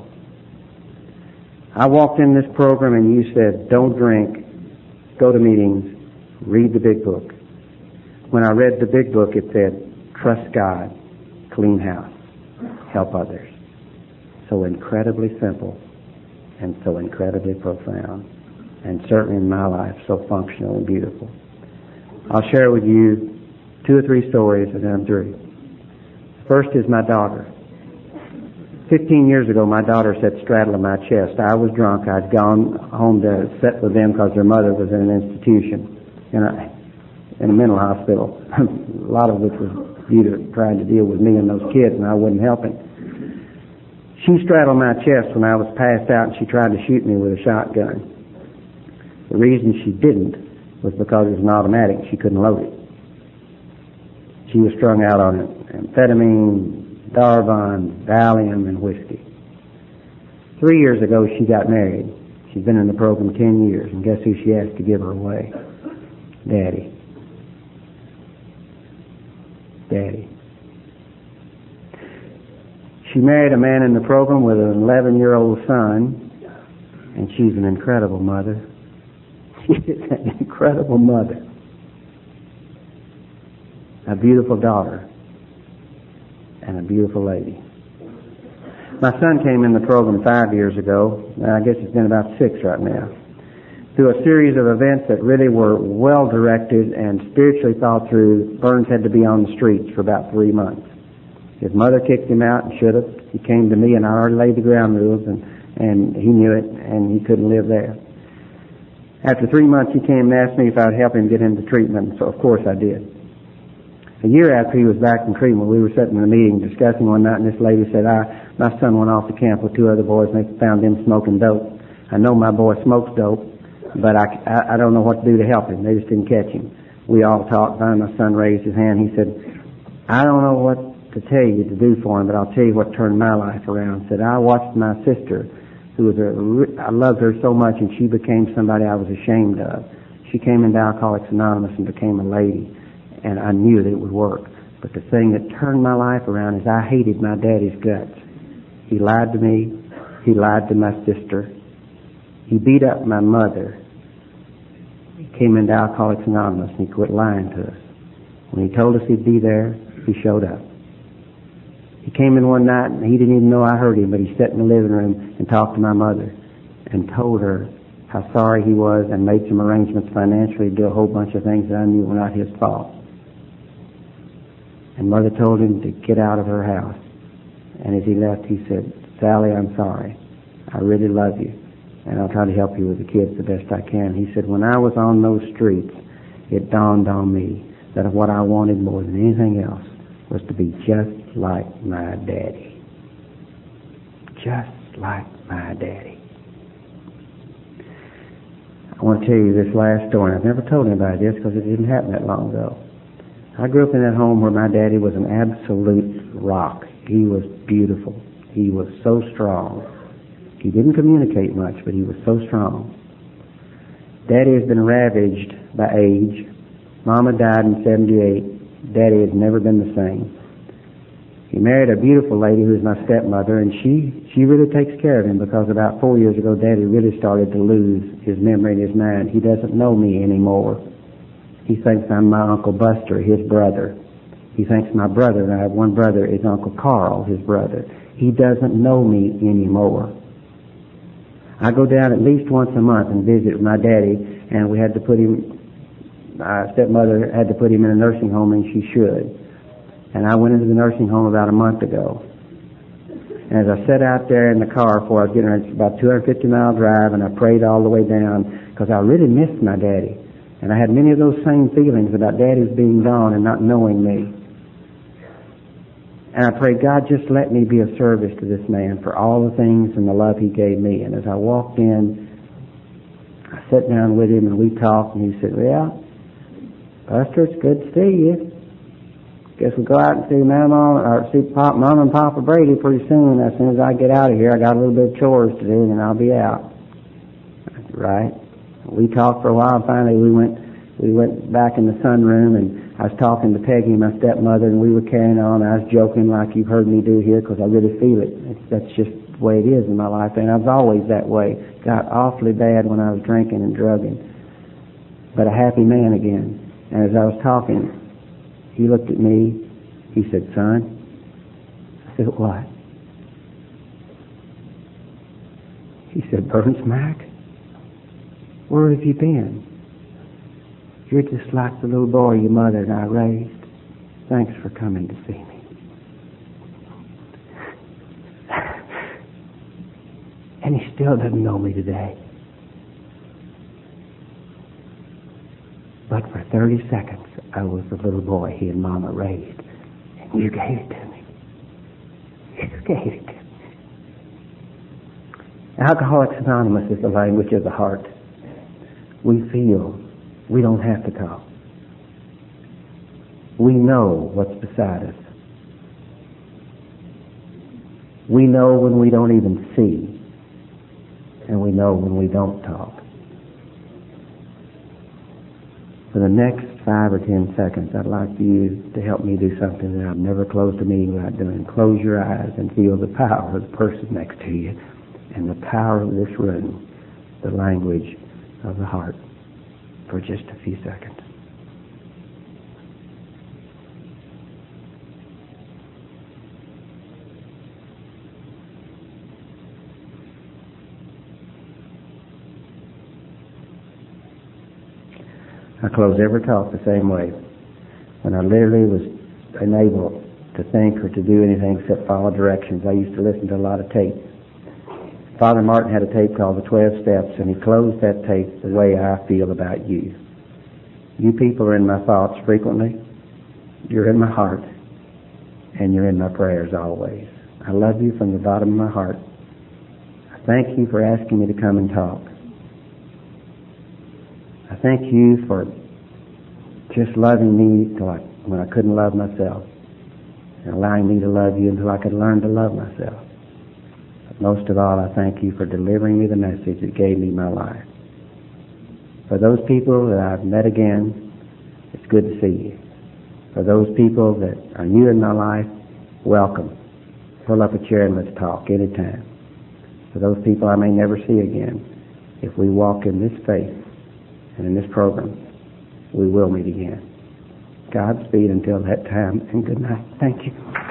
I walked in this program and you said, don't drink, go to meetings, read the big book. When I read the big book, it said, trust God, clean house, help others. So incredibly simple and so incredibly profound, and certainly in my life so functional and beautiful. I'll share with you 2 or 3 stories and then I'm through. First is my daughter. 15 years ago, my daughter sat straddling my chest. I was drunk. I'd gone home to sit with them because their mother was in an institution in a mental hospital. A lot of which was due to trying to deal with me and those kids, and I wasn't helping. She straddled my chest when I was passed out, and she tried to shoot me with a shotgun. The reason she didn't was because it was an automatic. She couldn't load it. She was strung out on amphetamine, Darvon, Valium, and whiskey. 3 years ago, she got married. She's been in the program 10 years, and guess who she asked to give her away? Daddy. Daddy. She married a man in the program with an 11-year-old son, and she's an incredible mother. She's an incredible mother. A beautiful daughter, and a beautiful lady. My son came in the program 5 years ago. I guess it's been about 6 right now. Through a series of events that really were well-directed and spiritually thought through, Burns had to be on the streets for about 3 months. His mother kicked him out and should have. He came to me and I already laid the ground rules and he knew it and he couldn't live there. After 3 months he came and asked me if I would help him get into treatment, so of course I did. A year after he was back in treatment, we were sitting in a meeting discussing one night, and this lady said, my son went off to camp with 2 other boys and they found him smoking dope. I know my boy smokes dope, but I don't know what to do to help him. They just didn't catch him. We all talked. Finally, my son raised his hand. He said, I don't know what to tell you to do for him, but I'll tell you what turned my life around. He said, I watched my sister, who was I loved her so much, and she became somebody I was ashamed of. She came into Alcoholics Anonymous and became a lady, and I knew that it would work. But the thing that turned my life around is I hated my daddy's guts. He lied to me. He lied to my sister. He beat up my mother. He came into Alcoholics Anonymous and he quit lying to us. When he told us he'd be there, he showed up. He came in one night and he didn't even know I heard him, but he sat in the living room and talked to my mother and told her how sorry he was and made some arrangements financially to do a whole bunch of things that I knew were not his fault. And Mother told him to get out of her house. And as he left, he said, "Sally, I'm sorry. I really love you, and I'll try to help you with the kids the best I can." He said, "When I was on those streets, it dawned on me that what I wanted more than anything else was to be just like my daddy. Just like my daddy." I want to tell you this last story. I've never told anybody this because it didn't happen that long ago. I grew up in that home where my daddy was an absolute rock. He was beautiful. He was so strong. He didn't communicate much, but he was so strong. Daddy has been ravaged by age. Mama died in 78. Daddy has never been the same. He married a beautiful lady who's my stepmother, and she really takes care of him because about 4 years ago, Daddy really started to lose his memory and his mind. He doesn't know me anymore. He thinks I'm my Uncle Buster, his brother. He thinks my brother, and I have one brother, is Uncle Carl, his brother. He doesn't know me anymore. I go down at least once a month and visit my daddy, and we had to put him, my stepmother had to put him in a nursing home, and she should. And I went into the nursing home about a month ago. And as I sat out there in the car before I was getting ready, it's about a 250-mile drive, and I prayed all the way down because I really missed my daddy. And I had many of those same feelings about daddy's being gone and not knowing me. And I prayed, God, just let me be of service to this man for all the things and the love he gave me. And as I walked in, I sat down with him and we talked, and he said, "Well, Buster, it's good to see you. Guess we'll go out and see Mama and Papa Brady pretty soon. As soon as I get out of here, I got a little bit of chores to do, and then I'll be out." I said, "Right." We talked for a while. Finally, we went back in the sunroom, and I was talking to Peggy, my stepmother, and we were carrying on. I was joking like you've heard me do here because I really feel it. That's just the way it is in my life, and I was always that way. Got awfully bad when I was drinking and drugging, but a happy man again. And as I was talking, he looked at me. He said, "Son." I said, "What?" He said, "Burns Mac, where have you been? You're just like the little boy your mother and I raised. Thanks for coming to see me." And he still doesn't know me today. But for 30 seconds, I was the little boy he and Mama raised. And you gave it to me. You gave it to me. Alcoholics Anonymous is the language of the heart. We feel. We don't have to talk. We know what's beside us. We know when we don't even see. And we know when we don't talk. For the next 5 or 10 seconds, I'd like you to help me do something that I've never closed a meeting without doing. Close your eyes and feel the power of the person next to you and the power of this room, the language of the heart, for just a few seconds. I close every talk the same way. When I literally was unable to think or to do anything except follow directions, I used to listen to a lot of tape. Father Martin had a tape called The 12 Steps, and he closed that tape the way I feel about you. You people are in my thoughts frequently. You're in my heart, and you're in my prayers always. I love you from the bottom of my heart. I thank you for asking me to come and talk. I thank you for just loving me when I couldn't love myself, and allowing me to love you until I could learn to love myself. But most of all, I thank you for delivering me the message that gave me my life. For those people that I've met again, it's good to see you. For those people that are new in my life, welcome. Pull up a chair and let's talk anytime. For those people I may never see again, if we walk in this faith and in this program, we will meet again. Godspeed until that time, and good night. Thank you.